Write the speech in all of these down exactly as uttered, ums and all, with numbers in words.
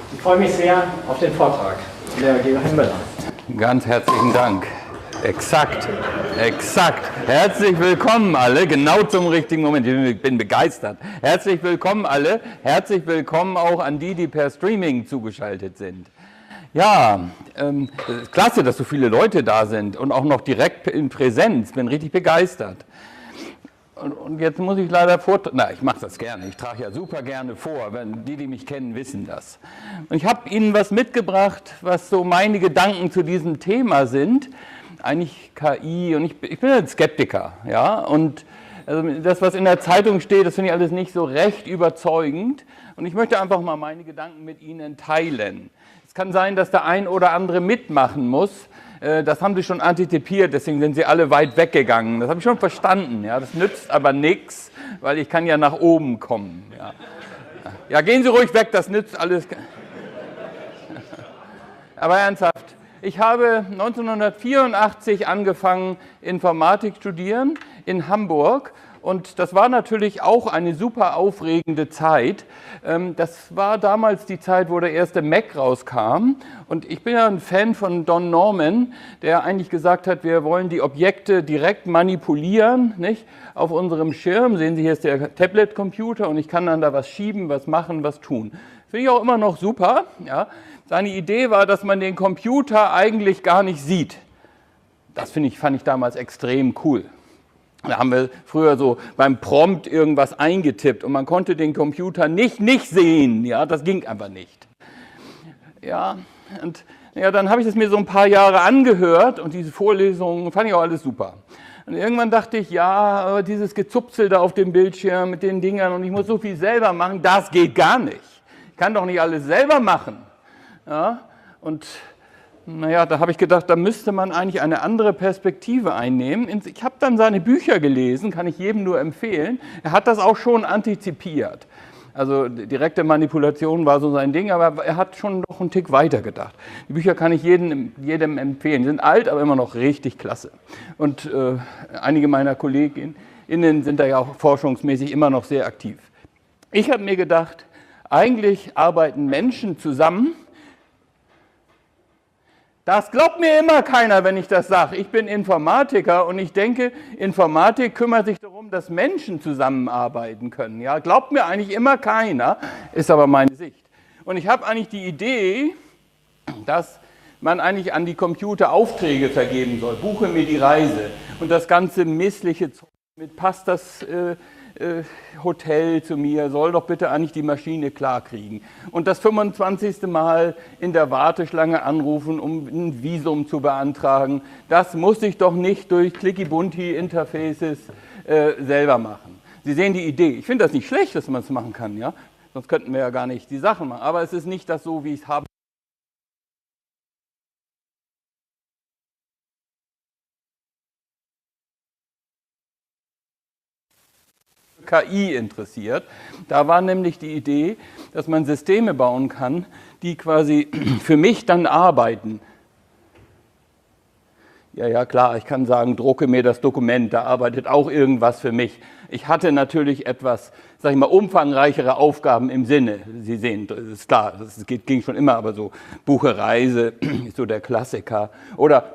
Ich freue mich sehr auf den Vortrag der Georg Müller. Ganz herzlichen Dank. Exakt, exakt. Herzlich willkommen alle, genau zum richtigen Moment. Ich bin begeistert. Herzlich willkommen alle. Herzlich willkommen auch an die, die per Streaming zugeschaltet sind. Ja, ähm, klasse, dass so viele Leute da sind und auch noch direkt in Präsenz. Bin richtig begeistert. Und, und jetzt muss ich leider vor... Na, ich mache das gerne. Ich trage ja super gerne vor. Wenn die, die mich kennen, wissen das. Und ich habe Ihnen was mitgebracht, was so meine Gedanken zu diesem Thema sind. Eigentlich K I, und ich, ich bin ein Skeptiker, ja, und also das, was in der Zeitung steht, das finde ich alles nicht so recht überzeugend, und ich möchte einfach mal meine Gedanken mit Ihnen teilen. Es kann sein, dass der ein oder andere mitmachen muss, das haben Sie schon antizipiert, deswegen sind Sie alle weit weggegangen, das habe ich schon verstanden, ja, das nützt aber nichts, weil ich kann ja nach oben kommen, ja. Ja, gehen Sie ruhig weg, das nützt alles. Aber ernsthaft. Ich habe neunzehnhundertvierundachtzig angefangen, Informatik zu studieren in Hamburg, und das war natürlich auch eine super aufregende Zeit. Das war damals die Zeit, wo der erste Mac rauskam, und ich bin ja ein Fan von Don Norman, der eigentlich gesagt hat, wir wollen die Objekte direkt manipulieren, nicht? Auf unserem Schirm. Sehen Sie, hier ist der Tablet-Computer, und ich kann dann da was schieben, was machen, was tun. Finde ich auch immer noch super, ja. Seine Idee war, dass man den Computer eigentlich gar nicht sieht. Das finde ich, fand ich damals extrem cool. Da haben wir früher so beim Prompt irgendwas eingetippt und man konnte den Computer nicht nicht sehen. Ja, das ging einfach nicht. Ja, und ja, dann habe ich das mir so ein paar Jahre angehört, und diese Vorlesungen fand ich auch alles super. Und irgendwann dachte ich, ja, dieses Gezupzel da auf dem Bildschirm mit den Dingern, und ich muss so viel selber machen, das geht gar nicht. Ich kann doch nicht alles selber machen. Ja, und naja, da habe ich gedacht, da müsste man eigentlich eine andere Perspektive einnehmen. Ich habe dann seine Bücher gelesen, kann ich jedem nur empfehlen. Er hat das auch schon antizipiert. Also direkte Manipulation war so sein Ding, aber er hat schon noch einen Tick weiter gedacht. Die Bücher kann ich jedem, jedem empfehlen. Die sind alt, aber immer noch richtig klasse. Und äh, einige meiner KollegInnen sind da ja auch forschungsmäßig immer noch sehr aktiv. Ich habe mir gedacht, eigentlich arbeiten Menschen zusammen. Das glaubt mir immer keiner, wenn ich das sage. Ich bin Informatiker, und ich denke, Informatik kümmert sich darum, dass Menschen zusammenarbeiten können. Ja, glaubt mir eigentlich immer keiner, ist aber meine Sicht. Und ich habe eigentlich die Idee, dass man eigentlich an die Computer Aufträge vergeben soll. Buche mir die Reise und das ganze missliche Zeug mit, passt das äh, äh, Hotel zu mir, soll doch bitte eigentlich die Maschine klarkriegen. Und das fünfundzwanzigste Mal in der Warteschlange anrufen, um ein Visum zu beantragen, das muss ich doch nicht durch Clicky-Bunti-Interfaces äh, selber machen. Sie sehen die Idee. Ich finde das nicht schlecht, dass man es machen kann, ja? Sonst könnten wir ja gar nicht die Sachen machen. Aber es ist nicht das so, wie ich es habe. K I interessiert. Da war nämlich die Idee, dass man Systeme bauen kann, die quasi für mich dann arbeiten. Ja, ja, klar, ich kann sagen, drucke mir das Dokument, da arbeitet auch irgendwas für mich. Ich hatte natürlich etwas, sag ich mal, umfangreichere Aufgaben im Sinne. Sie sehen, das ist klar, das geht, ging schon immer, aber so Buche Reise ist so der Klassiker. Oder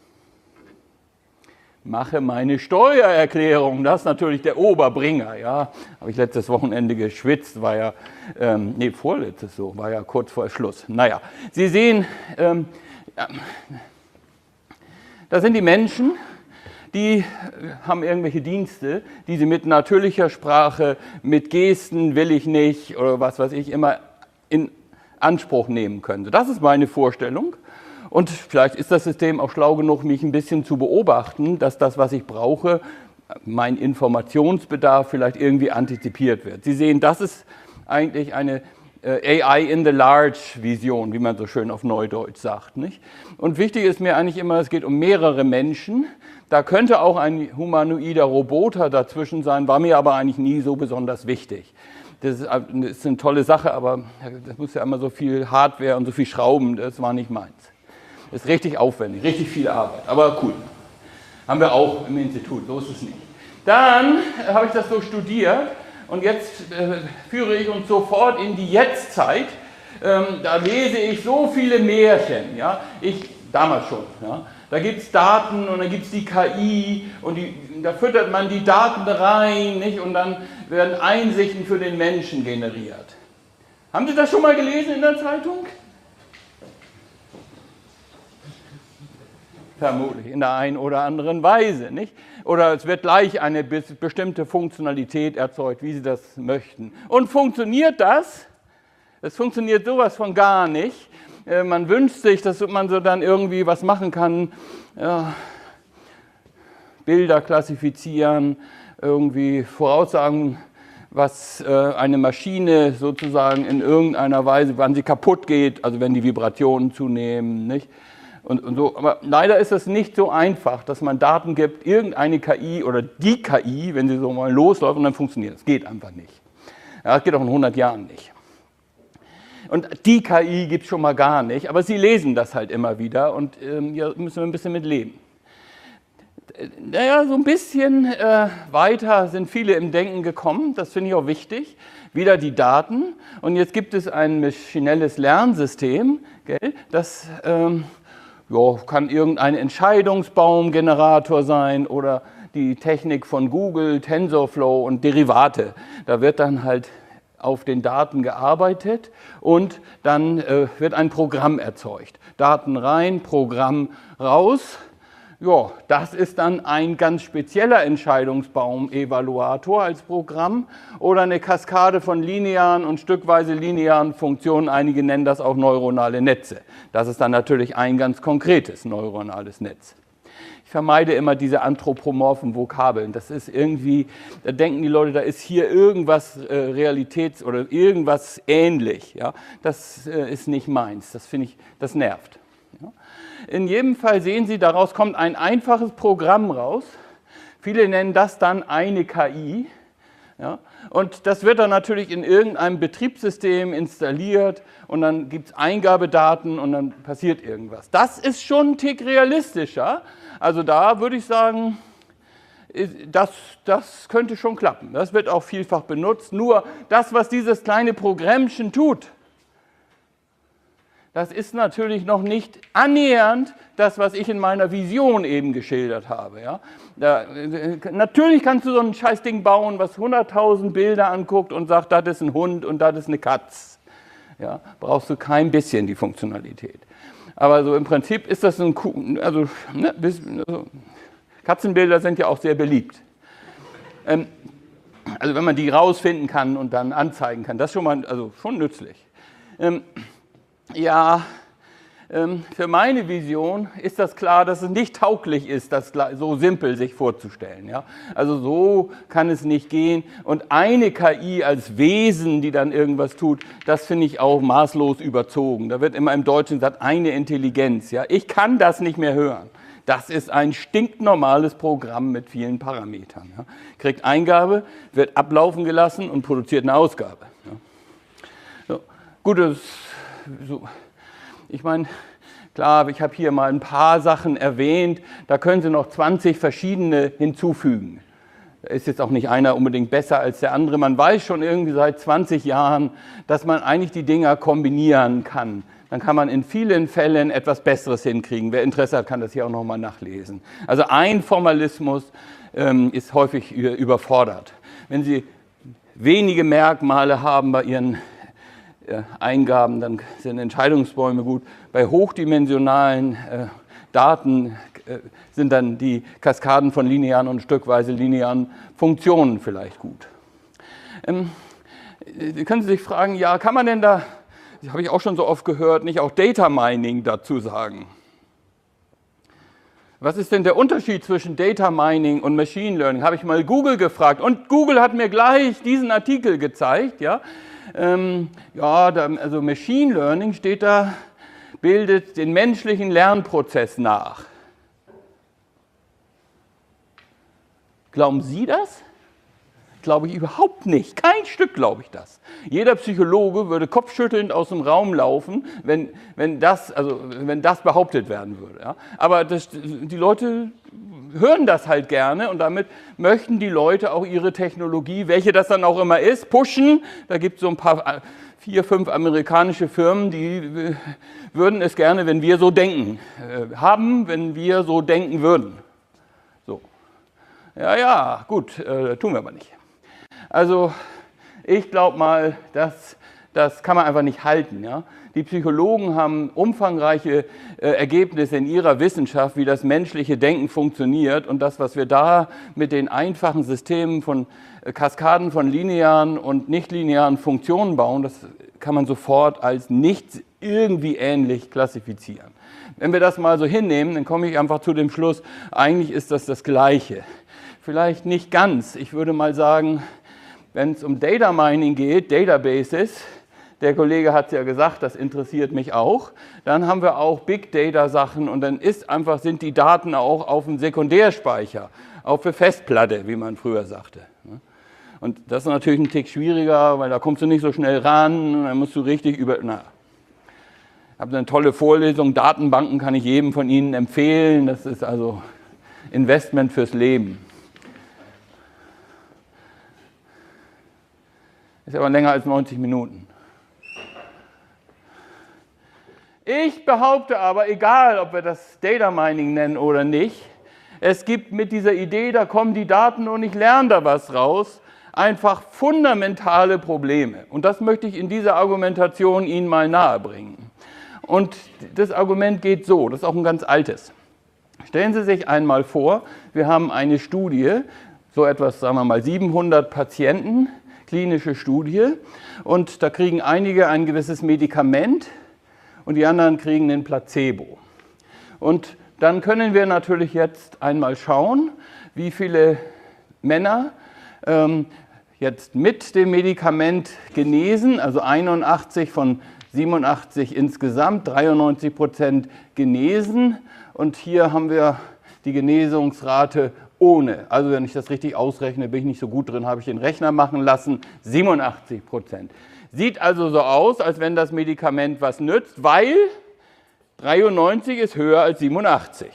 mache meine Steuererklärung, das ist natürlich der Oberbringer, ja. Habe ich letztes Wochenende geschwitzt, war ja, ähm, nee, vorletztes so, war ja kurz vor Schluss. Naja, Sie sehen, ähm, ja, das sind die Menschen, die haben irgendwelche Dienste, die sie mit natürlicher Sprache, mit Gesten, will ich nicht, oder was weiß ich, immer in Anspruch nehmen können. Das ist meine Vorstellung. Und vielleicht ist das System auch schlau genug, mich ein bisschen zu beobachten, dass das, was ich brauche, mein Informationsbedarf vielleicht irgendwie antizipiert wird. Sie sehen, das ist eigentlich eine äh, A I in the large Vision, wie man so schön auf Neudeutsch sagt, nicht? Und wichtig ist mir eigentlich immer, es geht um mehrere Menschen. Da könnte auch ein humanoider Roboter dazwischen sein, war mir aber eigentlich nie so besonders wichtig. Das ist, das ist eine tolle Sache, aber das muss ja immer so viel Hardware und so viel Schrauben, das war nicht meins. Das ist richtig aufwendig, richtig viel Arbeit, aber cool. Haben wir auch im Institut, so ist es nicht. Dann habe ich das so studiert, und jetzt äh, führe ich uns sofort in die Jetztzeit. ähm, da lese ich so viele Märchen, ja, ich, damals schon, ja. Da gibt es Daten und dann gibt es die K I und die, da füttert man die Daten rein, nicht? Und dann werden Einsichten für den Menschen generiert. Haben Sie das schon mal gelesen in der Zeitung? Vermutlich in der einen oder anderen Weise, nicht? Oder es wird gleich eine bestimmte Funktionalität erzeugt, wie Sie das möchten. Und funktioniert das? Es funktioniert sowas von gar nicht. Man wünscht sich, dass man so dann irgendwie was machen kann, ja, Bilder klassifizieren, irgendwie voraussagen, was äh, eine Maschine sozusagen in irgendeiner Weise, wann sie kaputt geht, also wenn die Vibrationen zunehmen, nicht? Und, und so. Aber leider ist es nicht so einfach, dass man Daten gibt, irgendeine K I oder die K I, wenn sie so mal losläuft und dann funktioniert. Das geht einfach nicht. Ja, das geht auch in hundert Jahren nicht. Und die K I gibt es schon mal gar nicht, aber Sie lesen das halt immer wieder und ähm, hier müssen wir ein bisschen mit leben. Naja, so ein bisschen äh, weiter sind viele im Denken gekommen, das finde ich auch wichtig. Wieder die Daten und jetzt gibt es ein maschinelles Lernsystem, gell, das ähm, ja, kann irgendein Entscheidungsbaumgenerator sein oder die Technik von Google, TensorFlow und Derivate. Da wird dann halt auf den Daten gearbeitet und dann äh, wird ein Programm erzeugt. Daten rein, Programm raus. Ja, das ist dann ein ganz spezieller Entscheidungsbaum-Evaluator als Programm oder eine Kaskade von linearen und stückweise linearen Funktionen. Einige nennen das auch neuronale Netze. Das ist dann natürlich ein ganz konkretes neuronales Netz. Ich vermeide immer diese anthropomorphen Vokabeln. Das ist irgendwie, da denken die Leute, da ist hier irgendwas äh, Realitäts- oder irgendwas ähnlich. Ja? Das äh, ist nicht meins. Das finde ich, das nervt. Ja? In jedem Fall sehen Sie, daraus kommt ein einfaches Programm raus. Viele nennen das dann eine K I. Ja? Und das wird dann natürlich in irgendeinem Betriebssystem installiert und dann gibt es Eingabedaten und dann passiert irgendwas. Das ist schon ein Tick realistischer. Also da würde ich sagen, das, das könnte schon klappen. Das wird auch vielfach benutzt. Nur das, was dieses kleine Programmchen tut, das ist natürlich noch nicht annähernd das, was ich in meiner Vision eben geschildert habe. Ja? Da, natürlich kannst du so ein Scheißding bauen, was hunderttausend Bilder anguckt und sagt, das ist ein Hund und das ist eine Katz. Ja? Brauchst du kein bisschen die Funktionalität. Aber so im Prinzip ist das ein, also, ne, also Katzenbilder sind ja auch sehr beliebt. Ähm, also wenn man die rausfinden kann und dann anzeigen kann, das ist schon mal, also schon nützlich. Ähm, ja, ähm, für meine Vision ist das klar, dass es nicht tauglich ist, das so simpel sich vorzustellen. Ja? Also so kann es nicht gehen. Und eine K I als Wesen, die dann irgendwas tut, das finde ich auch maßlos überzogen. Da wird immer im Deutschen gesagt, eine Intelligenz. Ja? Ich kann das nicht mehr hören. Das ist ein stinknormales Programm mit vielen Parametern. Ja? Kriegt Eingabe, wird ablaufen gelassen und produziert eine Ausgabe. Ja? So. Gut, das, so. Ich meine, klar, ich habe hier mal ein paar Sachen erwähnt, da können Sie noch zwanzig verschiedene hinzufügen. Da ist jetzt auch nicht einer unbedingt besser als der andere. Man weiß schon irgendwie seit zwanzig Jahren, dass man eigentlich die Dinger kombinieren kann. Dann kann man in vielen Fällen etwas Besseres hinkriegen. Wer Interesse hat, kann das hier auch nochmal nachlesen. Also ein Formalismus ähm, ist häufig überfordert. Wenn Sie wenige Merkmale haben bei Ihren Eingaben, dann sind Entscheidungsbäume gut. Bei hochdimensionalen äh, Daten äh, sind dann die Kaskaden von linearen und stückweise linearen Funktionen vielleicht gut. Ähm, äh, können Sie sich fragen, ja, kann man denn da, das habe ich auch schon so oft gehört, nicht auch Data Mining dazu sagen? Was ist denn der Unterschied zwischen Data Mining und Machine Learning? Habe ich mal Google gefragt und Google hat mir gleich diesen Artikel gezeigt, ja. Ähm, ja, da, also Machine Learning steht da, bildet den menschlichen Lernprozess nach. Glauben Sie das? Glaube ich überhaupt nicht. Kein Stück glaube ich das. Jeder Psychologe würde kopfschüttelnd aus dem Raum laufen, wenn, wenn, das, also, wenn das behauptet werden würde. Ja? Aber das, die Leute hören das halt gerne und damit möchten die Leute auch ihre Technologie, welche das dann auch immer ist, pushen. Da gibt es so ein paar, vier, fünf amerikanische Firmen, die würden es gerne, wenn wir so denken, haben, wenn wir so denken würden. So. Ja, ja, gut, äh, tun wir aber nicht. Also ich glaube mal, das, das kann man einfach nicht halten. Ja? Die Psychologen haben umfangreiche äh, Ergebnisse in ihrer Wissenschaft, wie das menschliche Denken funktioniert. Und das, was wir da mit den einfachen Systemen von äh, Kaskaden von linearen und nichtlinearen Funktionen bauen, das kann man sofort als nicht irgendwie ähnlich klassifizieren. Wenn wir das mal so hinnehmen, dann komme ich einfach zu dem Schluss, eigentlich ist das das Gleiche. Vielleicht nicht ganz. Ich würde mal sagen, wenn es um Data Mining geht, Databases, der Kollege hat es ja gesagt, das interessiert mich auch. Dann haben wir auch Big Data Sachen und dann ist einfach, sind die Daten auch auf dem Sekundärspeicher, auf der Festplatte, wie man früher sagte. Und das ist natürlich ein Tick schwieriger, weil da kommst du nicht so schnell ran und dann musst du richtig über... Na, ich habe eine tolle Vorlesung, Datenbanken kann ich jedem von Ihnen empfehlen. Das ist also Investment fürs Leben. Ist aber länger als neunzig Minuten. Ich behaupte aber, egal ob wir das Data Mining nennen oder nicht, es gibt mit dieser Idee, da kommen die Daten und ich lerne da was raus, einfach fundamentale Probleme. Und das möchte ich in dieser Argumentation Ihnen mal nahebringen. Und das Argument geht so, das ist auch ein ganz altes. Stellen Sie sich einmal vor, wir haben eine Studie, so etwas, sagen wir mal, siebenhundert Patienten, klinische Studie, und da kriegen einige ein gewisses Medikament, und die anderen kriegen den Placebo. Und dann können wir natürlich jetzt einmal schauen, wie viele Männer ähm, jetzt mit dem Medikament genesen, also einundachtzig von siebenundachtzig insgesamt, dreiundneunzig Prozent genesen. Und hier haben wir die Genesungsrate ohne. Also wenn ich das richtig ausrechne, bin ich nicht so gut drin, habe ich den Rechner machen lassen, siebenundachtzig Prozent. Sieht also so aus, als wenn das Medikament was nützt, weil dreiundneunzig ist höher als siebenundachtzig.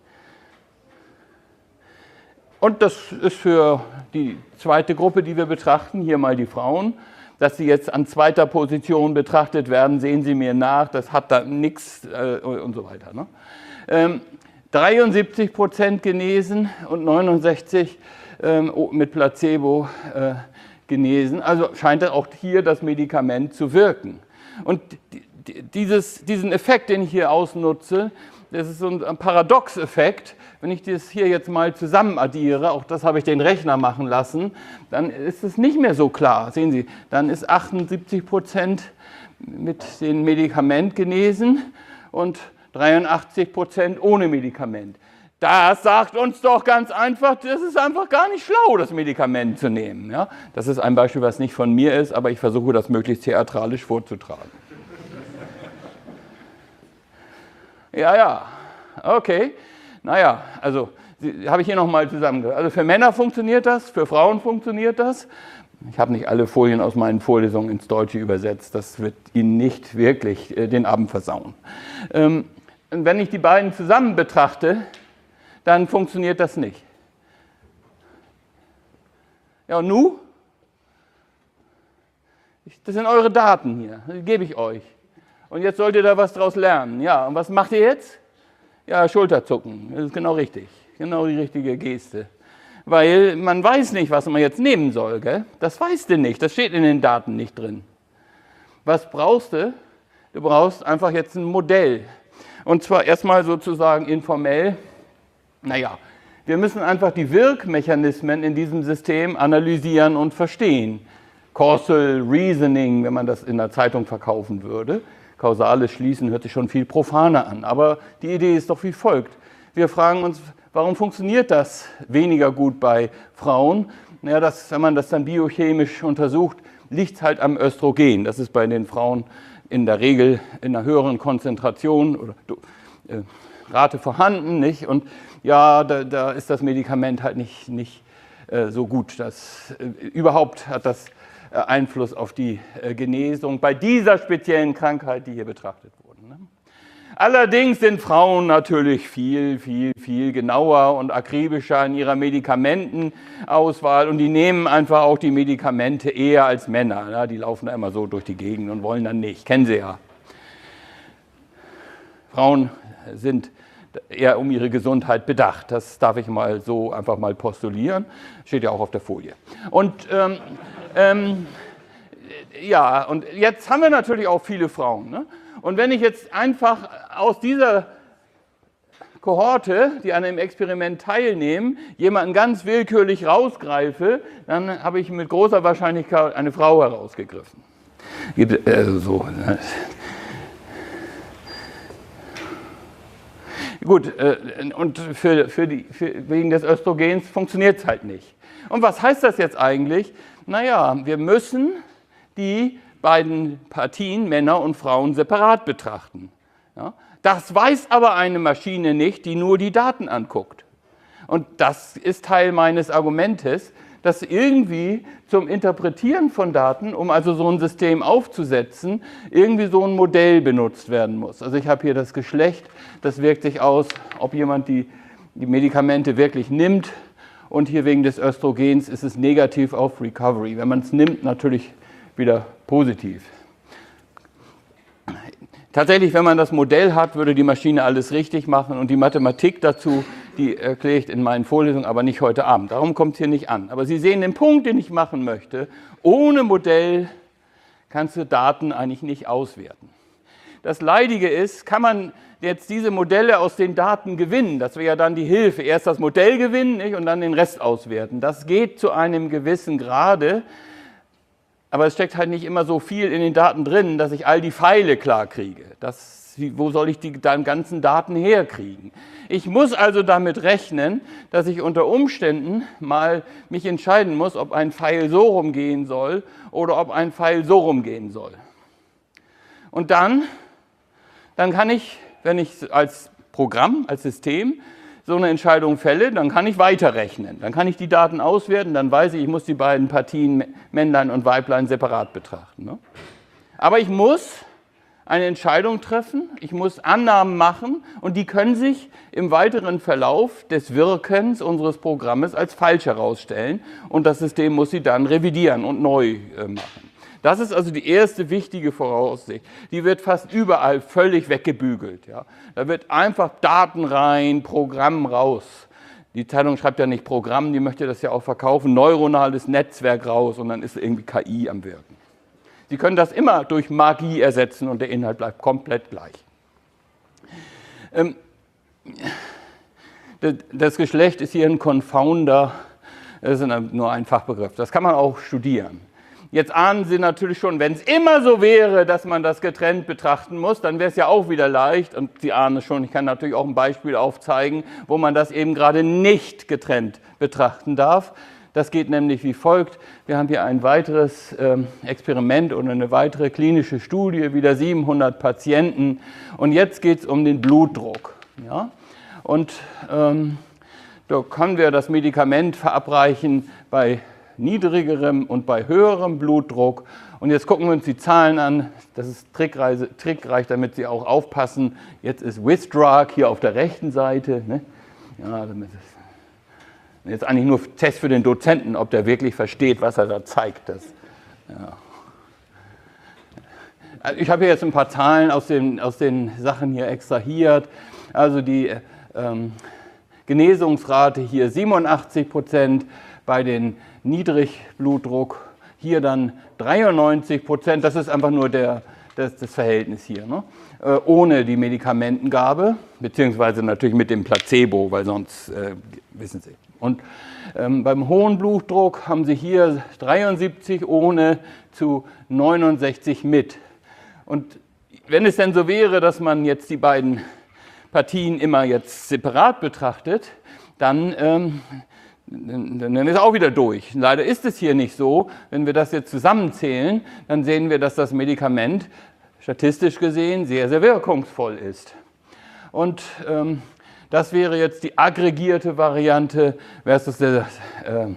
Und das ist für die zweite Gruppe, die wir betrachten, hier mal die Frauen, dass sie jetzt an zweiter Position betrachtet werden, sehen Sie mir nach, das hat da nichts äh, und so weiter. Ne? Ähm, dreiundsiebzig Prozent genesen und neunundsechzig ähm, mit Placebo äh, genesen. Also scheint auch hier das Medikament zu wirken. Und dieses, diesen Effekt, den ich hier ausnutze, das ist so ein Paradox-Effekt. Wenn ich das hier jetzt mal zusammen addiere, auch das habe ich den Rechner machen lassen, dann ist es nicht mehr so klar. Sehen Sie, dann ist achtundsiebzig Prozent mit dem Medikament genesen und dreiundachtzig Prozent ohne Medikament. Das sagt uns doch ganz einfach, das ist einfach gar nicht schlau, das Medikament zu nehmen. Ja? Das ist ein Beispiel, was nicht von mir ist, aber ich versuche das möglichst theatralisch vorzutragen. Ja, ja, okay. Naja, also habe ich hier nochmal zusammengehört. Also für Männer funktioniert das, für Frauen funktioniert das. Ich habe nicht alle Folien aus meinen Vorlesungen ins Deutsche übersetzt, das wird Ihnen nicht wirklich äh, den Abend versauen. Ähm, und wenn ich die beiden zusammen betrachte, dann funktioniert das nicht. Ja, und nun? Das sind eure Daten hier, die gebe ich euch. Und jetzt sollt ihr da was draus lernen. Ja, und was macht ihr jetzt? Ja, Schulterzucken, das ist genau richtig, genau die richtige Geste. Weil man weiß nicht, was man jetzt nehmen soll, gell? Das weißt du nicht, das steht in den Daten nicht drin. Was brauchst du? Du brauchst einfach jetzt ein Modell. Und zwar erstmal sozusagen informell. Naja, wir müssen einfach die Wirkmechanismen in diesem System analysieren und verstehen. Causal Reasoning, wenn man das in der Zeitung verkaufen würde. Kausales Schließen hört sich schon viel profaner an, aber die Idee ist doch wie folgt. Wir fragen uns, warum funktioniert das weniger gut bei Frauen? Naja, das, wenn man das dann biochemisch untersucht, liegt es halt am Östrogen. Das ist bei den Frauen in der Regel in einer höheren Konzentration oder äh, Rate vorhanden, nicht? Und ja, da, da ist das Medikament halt nicht, nicht äh, so gut. Das, äh, überhaupt hat das äh, Einfluss auf die äh, Genesung bei dieser speziellen Krankheit, die hier betrachtet wurde. Ne? Allerdings sind Frauen natürlich viel, viel, viel genauer und akribischer in ihrer Medikamentenauswahl und die nehmen einfach auch die Medikamente eher als Männer. Ja, die laufen da immer so durch die Gegend und wollen dann nicht. Kennen Sie ja. Frauen sind eher um ihre Gesundheit bedacht. Das darf ich mal so einfach mal postulieren. Steht ja auch auf der Folie. Und ähm, ähm, ja, und jetzt haben wir natürlich auch viele Frauen. Ne? Und wenn ich jetzt einfach aus dieser Kohorte, die an einem Experiment teilnehmen, jemanden ganz willkürlich rausgreife, dann habe ich mit großer Wahrscheinlichkeit eine Frau herausgegriffen. Also so. Gut, und für, für die, für, wegen des Östrogens funktioniert es halt nicht. Und was heißt das jetzt eigentlich? Naja, wir müssen die beiden Partien, Männer und Frauen, separat betrachten. Ja? Das weiß aber eine Maschine nicht, die nur die Daten anguckt. Und das ist Teil meines Argumentes, dass irgendwie zum Interpretieren von Daten, um also so ein System aufzusetzen, irgendwie so ein Modell benutzt werden muss. Also ich habe hier das Geschlecht, das wirkt sich aus, ob jemand die, die Medikamente wirklich nimmt, und hier wegen des Östrogens ist es negativ auf Recovery. Wenn man es nimmt, natürlich wieder positiv. Tatsächlich, wenn man das Modell hat, würde die Maschine alles richtig machen und die Mathematik dazu, die erkläre ich in meinen Vorlesungen, aber nicht heute Abend. Darum kommt es hier nicht an. Aber Sie sehen den Punkt, den ich machen möchte. Ohne Modell kannst du Daten eigentlich nicht auswerten. Das Leidige ist, kann man jetzt diese Modelle aus den Daten gewinnen? Das wäre ja dann die Hilfe. Erst das Modell gewinnen, nicht, und dann den Rest auswerten. Das geht zu einem gewissen Grade. Aber es steckt halt nicht immer so viel in den Daten drin, dass ich all die Pfeile klar kriege. Das, wo soll ich die ganzen Daten herkriegen? Ich muss also damit rechnen, dass ich unter Umständen mal mich entscheiden muss, ob ein Pfeil so rumgehen soll oder ob ein Pfeil so rumgehen soll. Und dann, dann kann ich, wenn ich als Programm, als System so eine Entscheidung fälle, dann kann ich weiterrechnen. Dann kann ich die Daten auswerten, dann weiß ich, ich muss die beiden Partien, Männlein und Weiblein, separat betrachten. Ne? Aber ich muss eine Entscheidung treffen, ich muss Annahmen machen und die können sich im weiteren Verlauf des Wirkens unseres Programmes als falsch herausstellen und das System muss sie dann revidieren und neu äh, machen. Das ist also die erste wichtige Voraussicht. Die wird fast überall völlig weggebügelt. Ja. Da wird einfach Daten rein, Programm raus. Die Zeitung schreibt ja nicht Programm, die möchte das ja auch verkaufen, neuronales Netzwerk raus und dann ist irgendwie K I am Wirken. Sie können das immer durch Magie ersetzen und der Inhalt bleibt komplett gleich. Ähm, das Geschlecht ist hier ein Confounder, das ist nur ein Fachbegriff. Das kann man auch studieren. Jetzt ahnen Sie natürlich schon, wenn es immer so wäre, dass man das getrennt betrachten muss, dann wäre es ja auch wieder leicht. Und Sie ahnen es schon, ich kann natürlich auch ein Beispiel aufzeigen, wo man das eben gerade nicht getrennt betrachten darf. Das geht nämlich wie folgt. Wir haben hier ein weiteres ähm, Experiment oder eine weitere klinische Studie, wieder siebenhundert Patienten. Und jetzt geht es um den Blutdruck. Ja? Und ähm, da können wir das Medikament verabreichen bei niedrigerem und bei höherem Blutdruck. Und jetzt gucken wir uns die Zahlen an. Das ist trickreich, damit Sie auch aufpassen. Jetzt ist Withdrug hier auf der rechten Seite. Ne? Ja, damit ist jetzt eigentlich nur Test für den Dozenten, ob der wirklich versteht, was er da zeigt. Das, ja. Also ich habe hier jetzt ein paar Zahlen aus den, aus den Sachen hier extrahiert. Also die ähm, Genesungsrate hier siebenundachtzig Prozent, bei den Niedrigblutdruck hier dann dreiundneunzig Prozent. Das ist einfach nur der, das, das Verhältnis hier, ne? äh, ohne die Medikamentengabe, beziehungsweise natürlich mit dem Placebo, weil sonst, äh, wissen Sie. Und ähm, beim hohen Blutdruck haben Sie hier dreiundsiebzig ohne zu neunundsechzig mit. Und wenn es denn so wäre, dass man jetzt die beiden Partien immer jetzt separat betrachtet, dann, ähm, dann ist auch wieder durch. Leider ist es hier nicht so. Wenn wir das jetzt zusammenzählen, dann sehen wir, dass das Medikament statistisch gesehen sehr, sehr wirkungsvoll ist. Und ähm, das wäre jetzt die aggregierte Variante versus der, äh,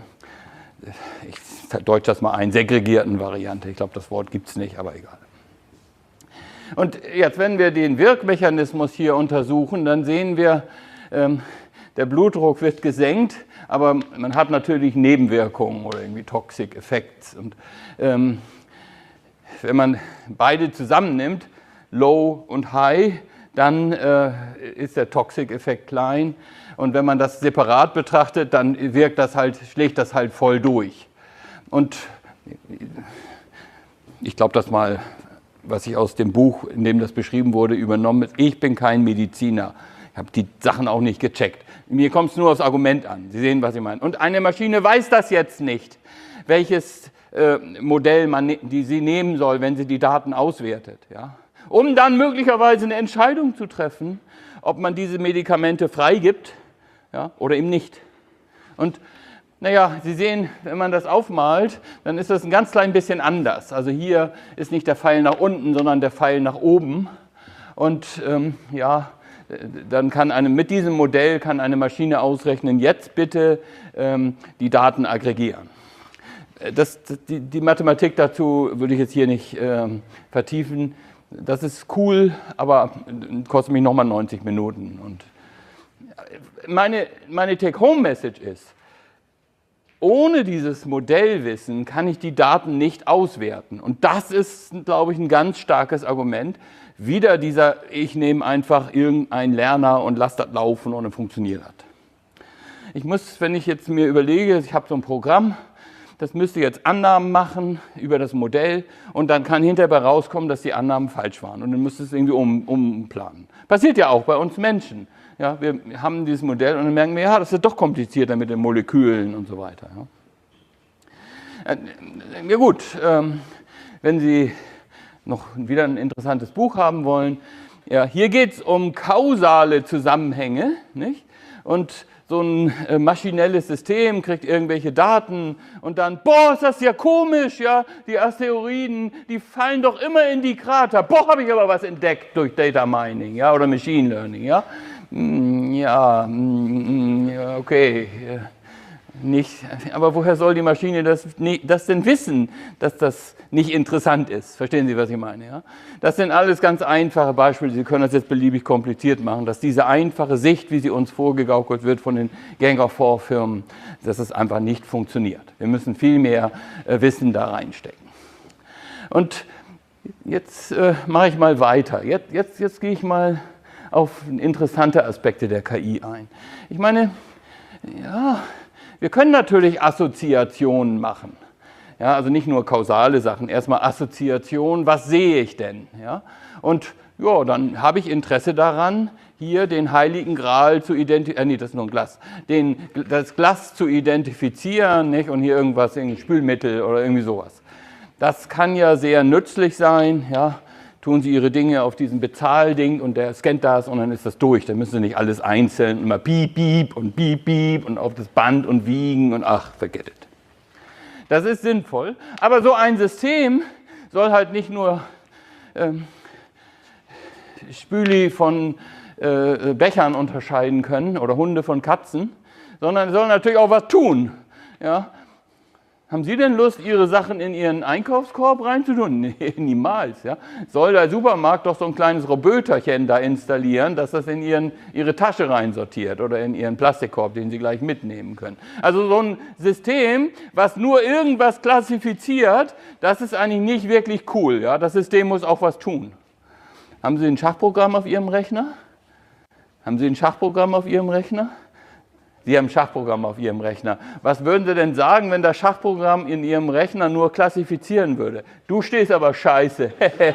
ich deutsche das mal ein, segregierten Variante. Ich glaube, das Wort gibt es nicht, aber egal. Und jetzt, wenn wir den Wirkmechanismus hier untersuchen, dann sehen wir, ähm, der Blutdruck wird gesenkt, aber man hat natürlich Nebenwirkungen oder irgendwie Toxic Effects. Und ähm, wenn man beide zusammennimmt, Low und High, dann äh, ist der Toxic-Effekt klein. Und wenn man das separat betrachtet, dann wirkt das halt, schlägt das halt voll durch. Und ich glaube, das mal, was ich aus dem Buch, in dem das beschrieben wurde, übernommen ist. Ich bin kein Mediziner. Ich habe die Sachen auch nicht gecheckt. Mir kommt es nur aufs Argument an. Sie sehen, was ich meine. Und eine Maschine weiß das jetzt nicht, welches äh, Modell man, die sie nehmen soll, wenn sie die Daten auswertet. Ja? Um dann möglicherweise eine Entscheidung zu treffen, ob man diese Medikamente freigibt, ja, oder eben nicht. Und naja, Sie sehen, wenn man das aufmalt, dann ist das ein ganz klein bisschen anders. Also hier ist nicht der Pfeil nach unten, sondern der Pfeil nach oben. Und ähm, ja, dann kann eine, mit diesem Modell kann eine Maschine ausrechnen, jetzt bitte ähm, die Daten aggregieren. Das, die, die Mathematik dazu würde ich jetzt hier nicht ähm, vertiefen. Das ist cool, aber kostet mich nochmal neunzig Minuten. Und meine, meine Take-Home-Message ist, ohne dieses Modellwissen kann ich die Daten nicht auswerten. Und das ist, glaube ich, ein ganz starkes Argument. Wieder dieser, ich nehme einfach irgendeinen Lerner und lasse das laufen und dann funktioniert das. Ich muss, wenn ich jetzt mir überlege, ich habe so ein Programm, das müsste jetzt Annahmen machen über das Modell und dann kann hinterher rauskommen, dass die Annahmen falsch waren und dann müsste es irgendwie um, umplanen. Passiert ja auch bei uns Menschen. Ja, wir haben dieses Modell und dann merken wir, ja, das ist doch komplizierter mit den Molekülen und so weiter. Ja, ja gut, ähm, wenn Sie noch wieder ein interessantes Buch haben wollen, ja, hier geht es um kausale Zusammenhänge, nicht? Und so ein äh, maschinelles System kriegt irgendwelche Daten und dann, boah, ist das ja komisch, ja, die Asteroiden, die fallen doch immer in die Krater. Boah, habe ich aber was entdeckt durch Data Mining, ja, oder Machine Learning, ja. Ja, okay, nicht, aber woher soll die Maschine das, das denn wissen, dass das nicht interessant ist? Verstehen Sie, was ich meine? Ja? Das sind alles ganz einfache Beispiele, Sie können das jetzt beliebig kompliziert machen, dass diese einfache Sicht, wie sie uns vorgegaukelt wird von den Gang-of-Four-Firmen, dass es einfach nicht funktioniert. Wir müssen viel mehr äh, Wissen da reinstecken. Und jetzt äh, mache ich mal weiter. Jetzt, jetzt, jetzt gehe ich mal auf interessante Aspekte der K I ein. Ich meine, ja, wir können natürlich Assoziationen machen. Ja, also nicht nur kausale Sachen, erstmal Assoziation, was sehe ich denn? Ja? Und ja, dann habe ich Interesse daran, hier den Heiligen Gral zu identifizieren, äh, nee, das ist nur ein Glas, den, das Glas zu identifizieren, nicht? Und hier irgendwas, irgendwie Spülmittel oder irgendwie sowas. Das kann ja sehr nützlich sein, ja. Tun Sie Ihre Dinge auf diesem Bezahlding und der scannt das und dann ist das durch. Dann müssen Sie nicht alles einzeln immer piep, piep und piep, piep und auf das Band und wiegen und ach, forget it. Das ist sinnvoll, aber so ein System soll halt nicht nur ähm, Spüli von äh, Bechern unterscheiden können oder Hunde von Katzen, sondern soll natürlich auch was tun. Ja? Haben Sie denn Lust, Ihre Sachen in Ihren Einkaufskorb reinzutun? Nee, niemals. Ja? Soll der Supermarkt doch so ein kleines Roböterchen da installieren, dass das in Ihren, Ihre Tasche reinsortiert oder in Ihren Plastikkorb, den Sie gleich mitnehmen können. Also so ein System, was nur irgendwas klassifiziert, das ist eigentlich nicht wirklich cool. Ja? Das System muss auch was tun. Haben Sie ein Schachprogramm auf Ihrem Rechner? Haben Sie ein Schachprogramm auf Ihrem Rechner? Sie haben ein Schachprogramm auf Ihrem Rechner. Was würden Sie denn sagen, wenn das Schachprogramm in Ihrem Rechner nur klassifizieren würde? Du stehst aber scheiße.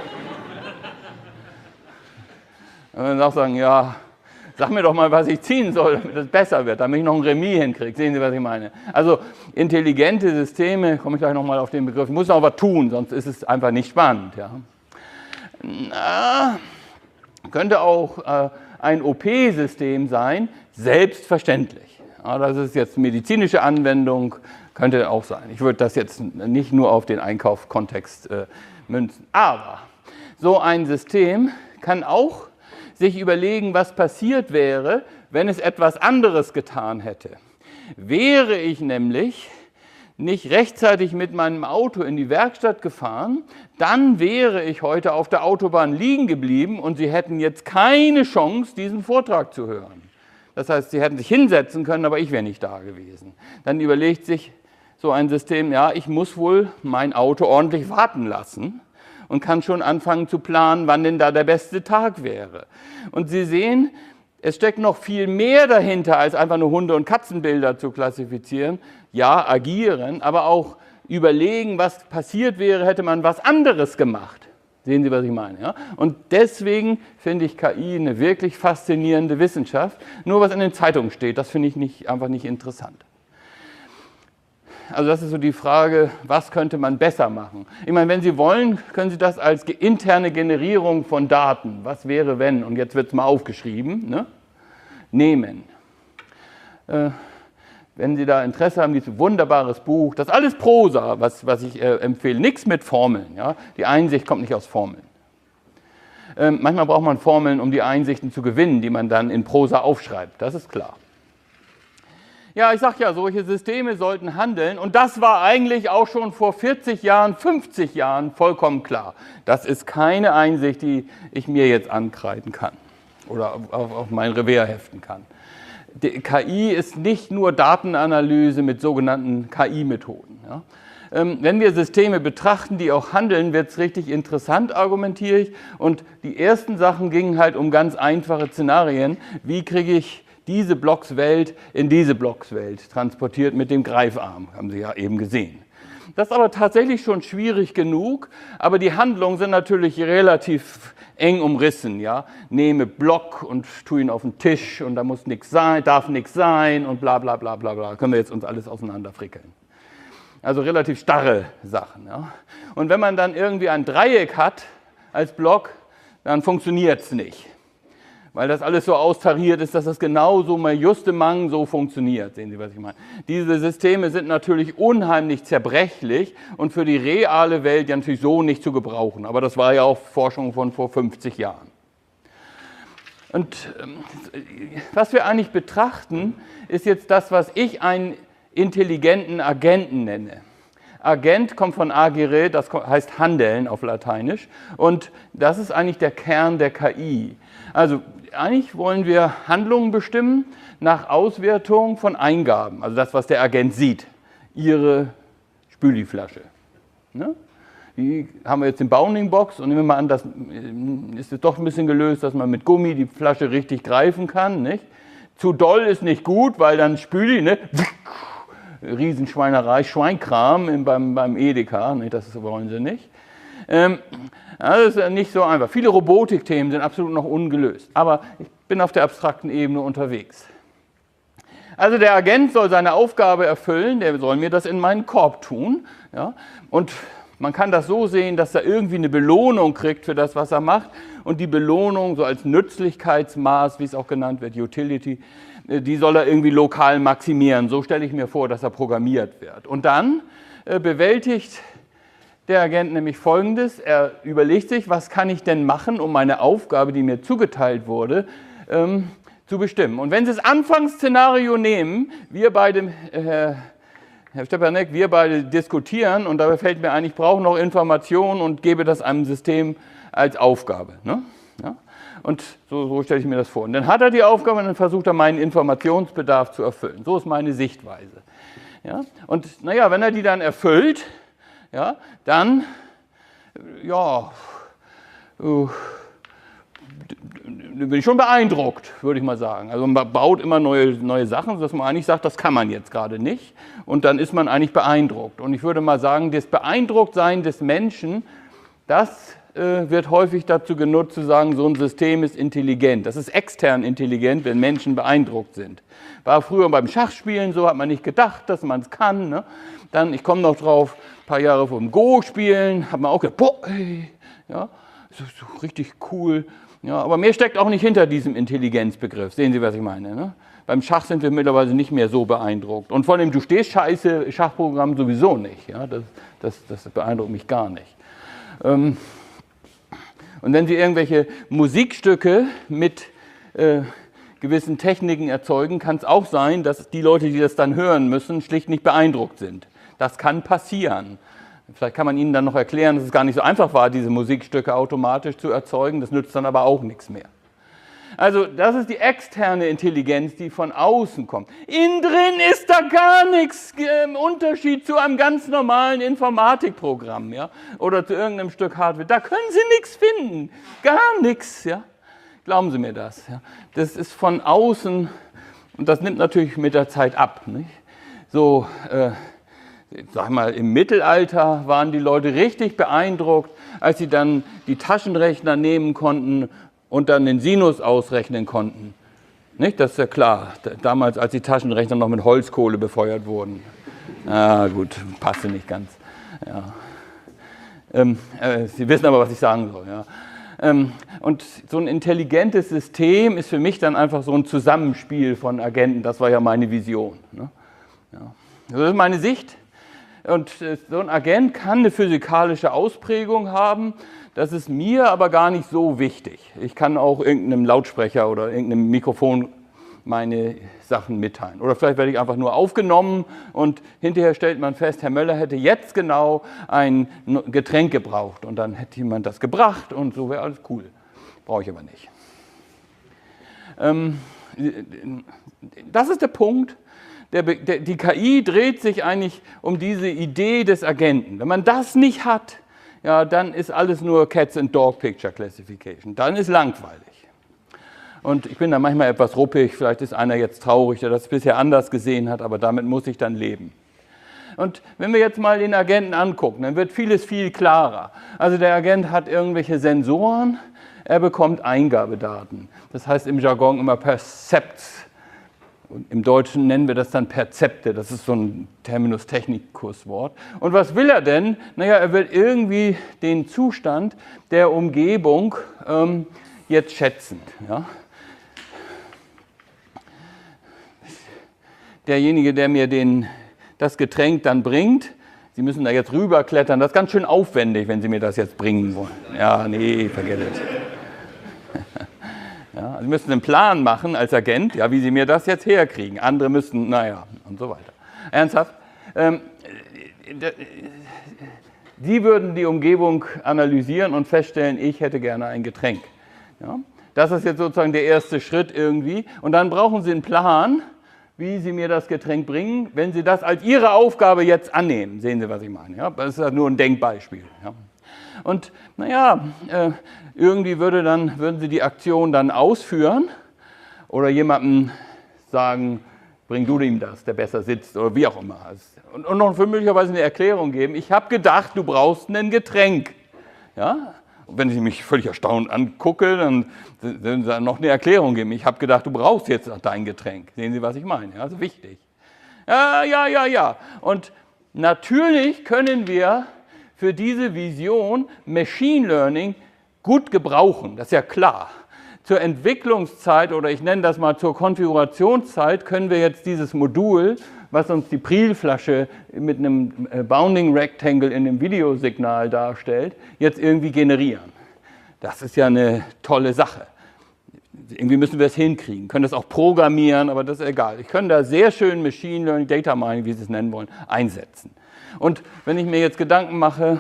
Und dann auch sagen, ja, sag mir doch mal, was ich ziehen soll, damit es besser wird, damit ich noch ein Remis hinkriege. Sehen Sie, was ich meine? Also intelligente Systeme, komme ich gleich nochmal auf den Begriff, muss auch was tun, sonst ist es einfach nicht spannend. Ja. Na, könnte auch äh, ein O P-System sein, selbstverständlich. Ja, das ist jetzt medizinische Anwendung, könnte auch sein. Ich würde das jetzt nicht nur auf den Einkaufskontext äh, münzen. Aber so ein System kann auch sich überlegen, was passiert wäre, wenn es etwas anderes getan hätte. Wäre ich nämlich nicht rechtzeitig mit meinem Auto in die Werkstatt gefahren, dann wäre ich heute auf der Autobahn liegen geblieben und Sie hätten jetzt keine Chance, diesen Vortrag zu hören. Das heißt, Sie hätten sich hinsetzen können, aber ich wäre nicht da gewesen. Dann überlegt sich so ein System, ja, ich muss wohl mein Auto ordentlich warten lassen und kann schon anfangen zu planen, wann denn da der beste Tag wäre. Und Sie sehen, es steckt noch viel mehr dahinter, als einfach nur Hunde- und Katzenbilder zu klassifizieren. Ja, agieren, aber auch überlegen, was passiert wäre, hätte man was anderes gemacht. Sehen Sie, was ich meine? Ja? Und deswegen finde ich K I eine wirklich faszinierende Wissenschaft. Nur was in den Zeitungen steht, das finde ich nicht, einfach nicht interessant. Also das ist so die Frage, was könnte man besser machen? Ich meine, wenn Sie wollen, können Sie das als interne Generierung von Daten, was wäre wenn, und jetzt wird es mal aufgeschrieben, ne, nehmen. Äh, wenn Sie da Interesse haben, dieses wunderbares Buch, das ist alles Prosa, was, was ich äh, empfehle, nichts mit Formeln. Ja? Die Einsicht kommt nicht aus Formeln. Ähm, manchmal braucht man Formeln, um die Einsichten zu gewinnen, die man dann in Prosa aufschreibt, das ist klar. Ja, ich sage ja, solche Systeme sollten handeln und das war eigentlich auch schon vor vierzig Jahren, fünfzig Jahren vollkommen klar. Das ist keine Einsicht, die ich mir jetzt ankreiden kann oder auf, auf mein Revers heften kann. Die K I ist nicht nur Datenanalyse mit sogenannten K I-Methoden. Ja. Ähm, wenn wir Systeme betrachten, die auch handeln, wird es richtig interessant, argumentiere ich. Und die ersten Sachen gingen halt um ganz einfache Szenarien. Wie kriege ich diese Blockswelt in diese Blockswelt transportiert mit dem Greifarm, haben Sie ja eben gesehen. Das ist aber tatsächlich schon schwierig genug, aber die Handlungen sind natürlich relativ eng umrissen. Ja? Nehme Block und tue ihn auf den Tisch und da muss nichts sein, darf nichts sein und bla bla bla bla bla. Können wir jetzt uns alles auseinanderfrickeln. Also relativ starre Sachen. Ja? Und wenn man dann irgendwie ein Dreieck hat als Block, dann funktioniert es nicht. Weil das alles so austariert ist, dass das genauso mal justemang so funktioniert. Sehen Sie, was ich meine? Diese Systeme sind natürlich unheimlich zerbrechlich und für die reale Welt ja natürlich so nicht zu gebrauchen. Aber das war ja auch Forschung von vor fünfzig Jahren. Und ähm, was wir eigentlich betrachten, ist jetzt das, was ich einen intelligenten Agenten nenne. Agent kommt von agere, das heißt handeln auf Lateinisch. Und das ist eigentlich der Kern der K I. Also eigentlich wollen wir Handlungen bestimmen nach Auswertung von Eingaben. Also das, was der Agent sieht. Ihre Spüliflasche. Ne? Die haben wir jetzt in Bounding-Box und nehmen wir mal an, das ist es doch ein bisschen gelöst, dass man mit Gummi die Flasche richtig greifen kann. Nicht? Zu doll ist nicht gut, weil dann Spüli, ne? Riesenschweinerei, Schweinkram beim, beim Edeka, ne? Das wollen sie nicht. Ähm, das ist nicht so einfach. Viele Robotikthemen sind absolut noch ungelöst, aber ich bin auf der abstrakten Ebene unterwegs. Also der Agent soll seine Aufgabe erfüllen, der soll mir das in meinen Korb tun. Ja? Und man kann das so sehen, dass er irgendwie eine Belohnung kriegt für das, was er macht. Und die Belohnung, so als Nützlichkeitsmaß, wie es auch genannt wird, Utility, die soll er irgendwie lokal maximieren. So stelle ich mir vor, dass er programmiert wird. Und dann äh, bewältigt der Agent nämlich Folgendes. Er überlegt sich, was kann ich denn machen, um meine Aufgabe, die mir zugeteilt wurde, ähm, zu bestimmen. Und wenn Sie das Anfangsszenario nehmen, wir beide, äh, Herr Stepanek, wir beide diskutieren und dabei fällt mir ein, ich brauche noch Informationen und gebe das einem System als Aufgabe. Ne? Ja? Und so, so stelle ich mir das vor. Und dann hat er die Aufgabe und dann versucht er, meinen Informationsbedarf zu erfüllen. So ist meine Sichtweise. Ja? Und naja, wenn er die dann erfüllt, ja, dann, ja, uh, bin ich schon beeindruckt, würde ich mal sagen. Also man baut immer neue, neue Sachen, sodass man eigentlich sagt, das kann man jetzt gerade nicht. Und dann ist man eigentlich beeindruckt. Und ich würde mal sagen, das Beeindrucktsein des Menschen, das äh, wird häufig dazu genutzt, zu sagen, so ein System ist intelligent. Das ist extern intelligent, wenn Menschen beeindruckt sind. War früher beim Schachspielen so, hat man nicht gedacht, dass man es kann. Ne? Dann, ich komme noch drauf, ein paar Jahre vom Go-Spielen, hat man auch gedacht, boah, ey, ja, so, so richtig cool. Ja, aber mehr steckt auch nicht hinter diesem Intelligenzbegriff. Sehen Sie, was ich meine? Ne? Beim Schach sind wir mittlerweile nicht mehr so beeindruckt. Und von dem Du stehst scheiße Schachprogramm sowieso nicht. Ja? Das, das, das beeindruckt mich gar nicht. Ähm, und wenn Sie irgendwelche Musikstücke mit äh, gewissen Techniken erzeugen, kann es auch sein, dass die Leute, die das dann hören müssen, schlicht nicht beeindruckt sind. Das kann passieren. Vielleicht kann man Ihnen dann noch erklären, dass es gar nicht so einfach war, diese Musikstücke automatisch zu erzeugen. Das nützt dann aber auch nichts mehr. Also das ist die externe Intelligenz, die von außen kommt. Innen drin ist da gar nichts im Unterschied zu einem ganz normalen Informatikprogramm, ja? Oder zu irgendeinem Stück Hardware. Da können Sie nichts finden, gar nichts. Ja? Glauben Sie mir das. Ja? Das ist von außen und das nimmt natürlich mit der Zeit ab. Nicht? So, äh, sag mal, im Mittelalter waren die Leute richtig beeindruckt, als sie dann die Taschenrechner nehmen konnten und dann den Sinus ausrechnen konnten. Nicht? Das ist ja klar, damals, als die Taschenrechner noch mit Holzkohle befeuert wurden. Ah, gut, passte nicht ganz. Ja. Ähm, äh, Sie wissen aber, was ich sagen soll. Ja. Ähm, und so ein intelligentes System ist für mich dann einfach so ein Zusammenspiel von Agenten. Das war ja meine Vision. Ne? Ja. Das ist meine Sicht. Und äh, so ein Agent kann eine physikalische Ausprägung haben. Das ist mir aber gar nicht so wichtig. Ich kann auch irgendeinem Lautsprecher oder irgendeinem Mikrofon meine Sachen mitteilen. Oder vielleicht werde ich einfach nur aufgenommen und hinterher stellt man fest, Herr Möller hätte jetzt genau ein Getränk gebraucht und dann hätte jemand das gebracht und so wäre alles cool. Brauche ich aber nicht. Ähm, das ist der Punkt. Der, der, die K I dreht sich eigentlich um diese Idee des Agenten. Wenn man das nicht hat, ja, dann ist alles nur Cats and Dog Picture Classification. Dann ist langweilig. Und ich bin da manchmal etwas ruppig, vielleicht ist einer jetzt traurig, der das bisher anders gesehen hat, aber damit muss ich dann leben. Und wenn wir jetzt mal den Agenten angucken, dann wird vieles viel klarer. Also der Agent hat irgendwelche Sensoren, er bekommt Eingabedaten. Das heißt im Jargon immer Percepts. Und im Deutschen nennen wir das dann Perzepte, das ist so ein Terminus-Technikus-Wort. Und was will er denn? Naja, er will irgendwie den Zustand der Umgebung ähm, jetzt schätzen. Ja? Derjenige, der mir den, das Getränk dann bringt, Sie müssen da jetzt rüberklettern, das ist ganz schön aufwendig, wenn Sie mir das jetzt bringen wollen. Ja, nee, forget it. Ja, Sie müssen einen Plan machen als Agent, ja, wie Sie mir das jetzt herkriegen. Andere müssten, naja, und so weiter. Ernsthaft? Ähm, Sie würden die Umgebung analysieren und feststellen, ich hätte gerne ein Getränk. Ja? Das ist jetzt sozusagen der erste Schritt irgendwie. Und dann brauchen Sie einen Plan, wie Sie mir das Getränk bringen, wenn Sie das als Ihre Aufgabe jetzt annehmen. Sehen Sie, was ich meine? Ja? Das ist ja nur ein Denkbeispiel. Ja? Und naja, äh, irgendwie würde dann, würden Sie die Aktion dann ausführen oder jemandem sagen, bring du ihm das, der besser sitzt oder wie auch immer. Und, und noch für möglicherweise eine Erklärung geben. Ich habe gedacht, du brauchst ein Getränk. Ja? Und wenn ich mich völlig erstaunt angucke, dann würden Sie noch eine Erklärung geben. Ich habe gedacht, du brauchst jetzt dein Getränk. Sehen Sie, was ich meine? Ja, also wichtig. Ja, ja, ja, ja. Und natürlich können wir für diese Vision Machine Learning gut gebrauchen, das ist ja klar. Zur Entwicklungszeit oder ich nenne das mal zur Konfigurationszeit können wir jetzt dieses Modul, was uns die Pril-Flasche mit einem Bounding Rectangle in dem Videosignal darstellt, jetzt irgendwie generieren. Das ist ja eine tolle Sache. Irgendwie müssen wir es hinkriegen, können das auch programmieren, aber das ist egal. Ich kann da sehr schön Machine Learning, Data Mining, wie Sie es nennen wollen, einsetzen. Und wenn ich mir jetzt Gedanken mache,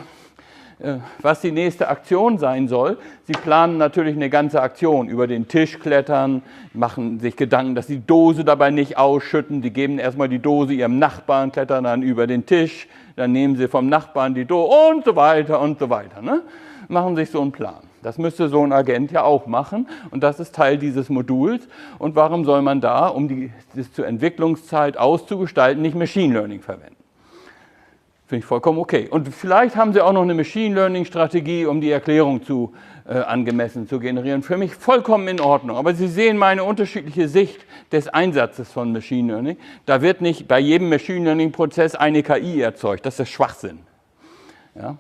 was die nächste Aktion sein soll, Sie planen natürlich eine ganze Aktion, über den Tisch klettern, machen sich Gedanken, dass Sie die Dose dabei nicht ausschütten, Sie geben erstmal die Dose Ihrem Nachbarn, klettern dann über den Tisch, dann nehmen Sie vom Nachbarn die Dose und so weiter und so weiter. Ne? Machen sich so einen Plan. Das müsste so ein Agent ja auch machen und das ist Teil dieses Moduls. Und warum soll man da, um die, das zur Entwicklungszeit auszugestalten, nicht Machine Learning verwenden? Finde ich vollkommen okay. Und vielleicht haben Sie auch noch eine Machine Learning Strategie, um die Erklärung zu, äh, angemessen zu generieren. Für mich vollkommen in Ordnung. Aber Sie sehen meine unterschiedliche Sicht des Einsatzes von Machine Learning. Da wird nicht bei jedem Machine Learning Prozess eine K I erzeugt. Das ist Schwachsinn. Ja,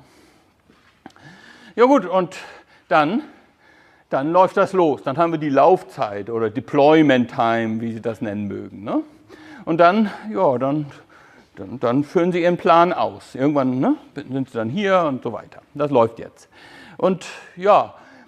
ja gut, und dann, dann läuft das los. Dann haben wir die Laufzeit oder Deployment Time, wie Sie das nennen mögen. Ne? Und dann, ja, dann... Dann, dann führen Sie Ihren Plan aus. Irgendwann ne, sind Sie dann hier und so weiter. Das läuft jetzt. Und ja,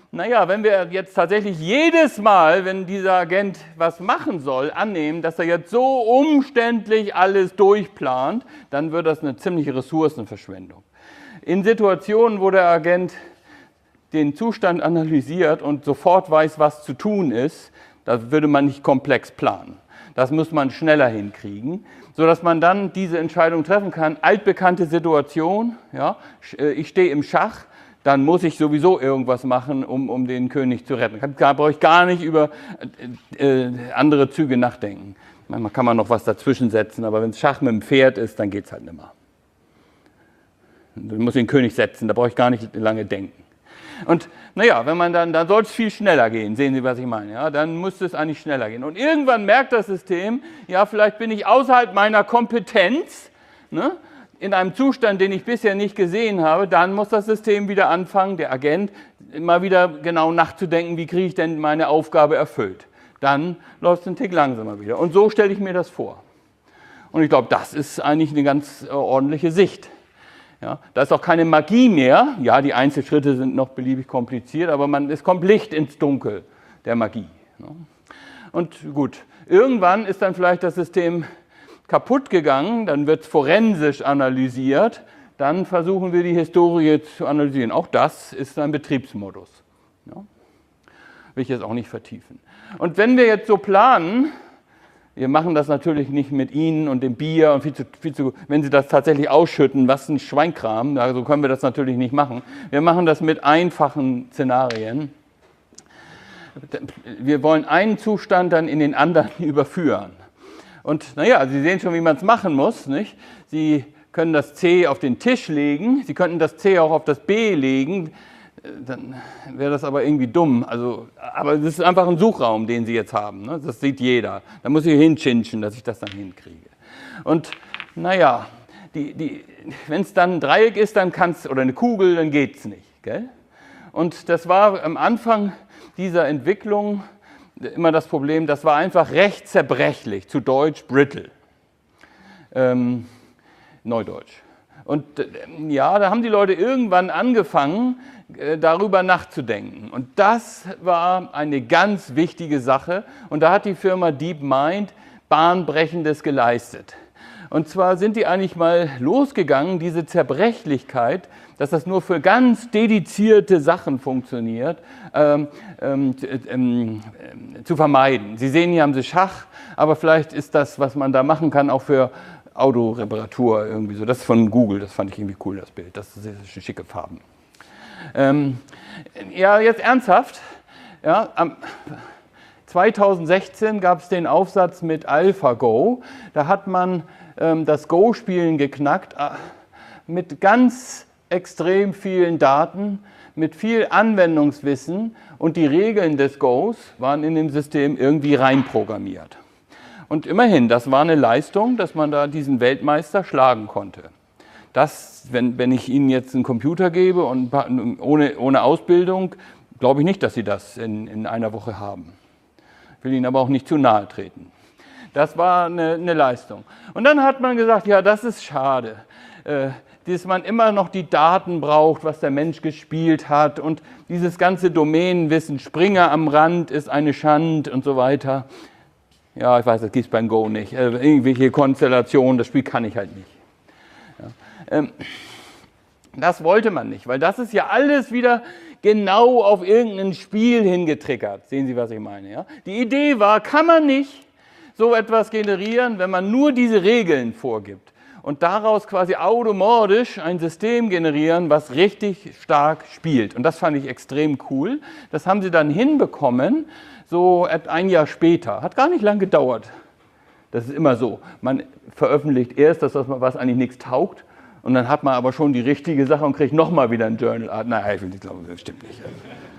naja, wenn wir jetzt tatsächlich jedes Mal, wenn dieser Agent was machen soll, annehmen, dass er jetzt so umständlich alles durchplant, dann wird das eine ziemliche Ressourcenverschwendung. In Situationen, wo der Agent den Zustand analysiert und sofort weiß, was zu tun ist, da würde man nicht komplex planen. Das muss man schneller hinkriegen, sodass man dann diese Entscheidung treffen kann. Altbekannte Situation, ja, ich stehe im Schach, dann muss ich sowieso irgendwas machen, um, um den König zu retten. Da brauche ich gar nicht über äh, andere Züge nachdenken. Manchmal kann man noch was dazwischen setzen, aber wenn es Schach mit dem Pferd ist, dann geht es halt nicht mehr. Dann muss ich den König setzen, da brauche ich gar nicht lange denken. Und naja, wenn man dann, dann soll es viel schneller gehen, sehen Sie, was ich meine, ja? Dann muss es eigentlich schneller gehen. Und irgendwann merkt das System, ja, vielleicht bin ich außerhalb meiner Kompetenz, ne, in einem Zustand, den ich bisher nicht gesehen habe, dann muss das System wieder anfangen, der Agent, immer wieder genau nachzudenken, wie kriege ich denn meine Aufgabe erfüllt. Dann läuft es einen Tick langsamer wieder. Und so stelle ich mir das vor. Und ich glaube, das ist eigentlich eine ganz äh, ordentliche Sicht. Ja, da ist auch keine Magie mehr. Ja, die Einzelschritte sind noch beliebig kompliziert, aber man, es kommt Licht ins Dunkel der Magie. Ne? Und gut, irgendwann ist dann vielleicht das System kaputt gegangen, dann wird es forensisch analysiert, dann versuchen wir die Historie zu analysieren. Auch das ist ein Betriebsmodus. Ja? Will ich jetzt auch nicht vertiefen. Und wenn wir jetzt so planen, wir machen das natürlich nicht mit Ihnen und dem Bier und viel zu, viel zu, wenn Sie das tatsächlich ausschütten, was ein Schweinkram, so also können wir das natürlich nicht machen. Wir machen das mit einfachen Szenarien. Wir wollen einen Zustand dann in den anderen überführen. Und naja, Sie sehen schon, wie man es machen muss, nicht? Sie können das C auf den Tisch legen, Sie könnten das C auch auf das B legen, dann wäre das aber irgendwie dumm. Also, aber es ist einfach ein Suchraum, den Sie jetzt haben. Ne? Das sieht jeder. Da muss ich hinchinchen, dass ich das dann hinkriege. Und naja, die, die, wenn es dann ein Dreieck ist, dann kann's, oder eine Kugel, dann geht es nicht. Gell? Und das war am Anfang dieser Entwicklung immer das Problem, das war einfach recht zerbrechlich, zu Deutsch brittle, ähm, Neudeutsch. Und ja, da haben die Leute irgendwann angefangen, darüber nachzudenken. Und das war eine ganz wichtige Sache. Und da hat die Firma DeepMind Bahnbrechendes geleistet. Und zwar sind die eigentlich mal losgegangen, diese Zerbrechlichkeit, dass das nur für ganz dedizierte Sachen funktioniert, ähm, ähm, ähm, zu vermeiden. Sie sehen, hier haben Sie Schach, aber vielleicht ist das, was man da machen kann, auch für Autoreparatur irgendwie so. Das ist von Google, das fand ich irgendwie cool, das Bild. Das sind schicke Farben. Ähm, ja, jetzt ernsthaft. Ja, am zweitausendsechzehn gab es den Aufsatz mit AlphaGo. Da hat man ähm, das Go-Spielen geknackt äh, mit ganz extrem vielen Daten, mit viel Anwendungswissen und die Regeln des Go's waren in dem System irgendwie reinprogrammiert. Und immerhin, das war eine Leistung, dass man da diesen Weltmeister schlagen konnte. Das, wenn, wenn ich Ihnen jetzt einen Computer gebe und ohne, ohne Ausbildung, glaube ich nicht, dass Sie das in, in einer Woche haben. Ich will Ihnen aber auch nicht zu nahe treten. Das war eine, eine Leistung. Und dann hat man gesagt, ja, das ist schade, äh, dass man immer noch die Daten braucht, was der Mensch gespielt hat und dieses ganze Domänenwissen, Springer am Rand ist eine Schand und so weiter. Ja, ich weiß, das gibt es beim Go nicht. Äh, irgendwelche Konstellationen, das Spiel kann ich halt nicht. Ja. Ähm, das wollte man nicht, weil das ist ja alles wieder genau auf irgendein Spiel hingetriggert. Sehen Sie, was ich meine? Ja? Die Idee war, kann man nicht so etwas generieren, wenn man nur diese Regeln vorgibt und daraus quasi automatisch ein System generieren, was richtig stark spielt. Und das fand ich extrem cool. Das haben sie dann hinbekommen, so ein Jahr später. Hat gar nicht lange gedauert. Das ist immer so. Man veröffentlicht erst das, was eigentlich nichts taugt, und dann hat man aber schon die richtige Sache und kriegt nochmal wieder ein Journal. Nein, ich will nicht glauben, das stimmt nicht.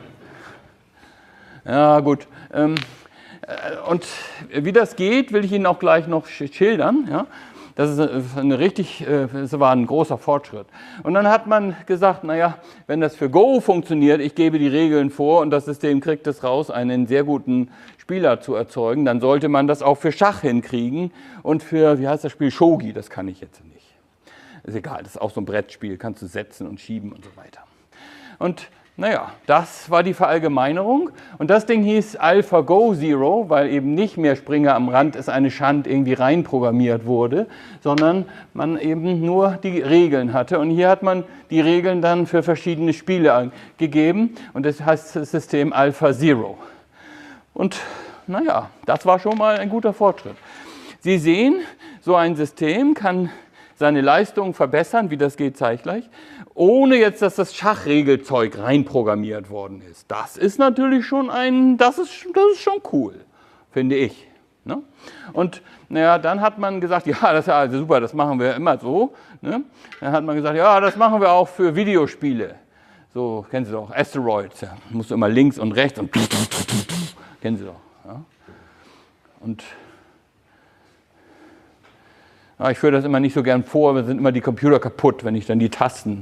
Ja, gut. Und wie das geht, will ich Ihnen auch gleich noch schildern. Ja? Das ist eine richtig, das war ein großer Fortschritt. Und dann hat man gesagt, naja, wenn das für Go funktioniert, ich gebe die Regeln vor und das System kriegt es raus, einen sehr guten Spieler zu erzeugen, dann sollte man das auch für Schach hinkriegen und für, wie heißt das Spiel, Shogi, das kann ich jetzt nicht. Ist egal, das ist auch so ein Brettspiel, kannst du setzen und schieben und so weiter. Und Naja, das war die Verallgemeinerung und das Ding hieß AlphaGo Zero, weil eben nicht mehr Springer am Rand ist eine Schand irgendwie reinprogrammiert wurde, sondern man eben nur die Regeln hatte und hier hat man die Regeln dann für verschiedene Spiele gegeben und das heißt das System AlphaZero. Und naja, das war schon mal ein guter Fortschritt. Sie sehen, so ein System kann seine Leistung verbessern, wie das geht, zeige ich gleich, ohne jetzt, dass das Schachregelzeug reinprogrammiert worden ist. Das ist natürlich schon ein, das ist, das ist schon cool, finde ich. Ne? Und naja, dann hat man gesagt, ja, das ist ja also super, das machen wir immer so. Ne? Dann hat man gesagt, ja, das machen wir auch für Videospiele. So, kennen Sie doch, Asteroids, ja. Musst du immer links und rechts und kennen Sie doch. Ja? Und ja, ich führe das immer nicht so gern vor, wir sind immer die Computer kaputt, wenn ich dann die Tasten.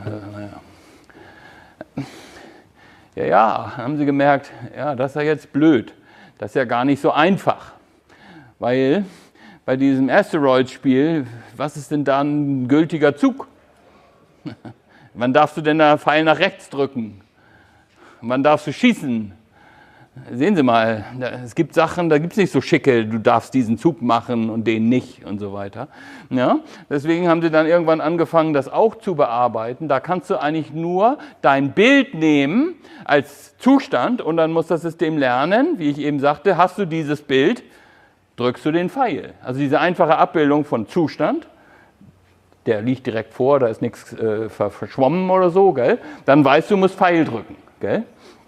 Äh, ja, ja, haben Sie gemerkt, ja, das ist ja jetzt blöd. Das ist ja gar nicht so einfach. Weil bei diesem Asteroid-Spiel, was ist denn da ein gültiger Zug? Wann darfst du denn da Pfeil nach rechts drücken? Wann darfst du schießen? Sehen Sie mal, es gibt Sachen, da gibt es nicht so schicke, du darfst diesen Zug machen und den nicht und so weiter. Ja, deswegen haben sie dann irgendwann angefangen, das auch zu bearbeiten. Da kannst du eigentlich nur dein Bild nehmen als Zustand und dann muss das System lernen, wie ich eben sagte, hast du dieses Bild, drückst du den Pfeil. Also diese einfache Abbildung von Zustand, der liegt direkt vor, da ist nichts äh, verschwommen oder so, gell? Dann weißt du, du musst Pfeil drücken. Gell?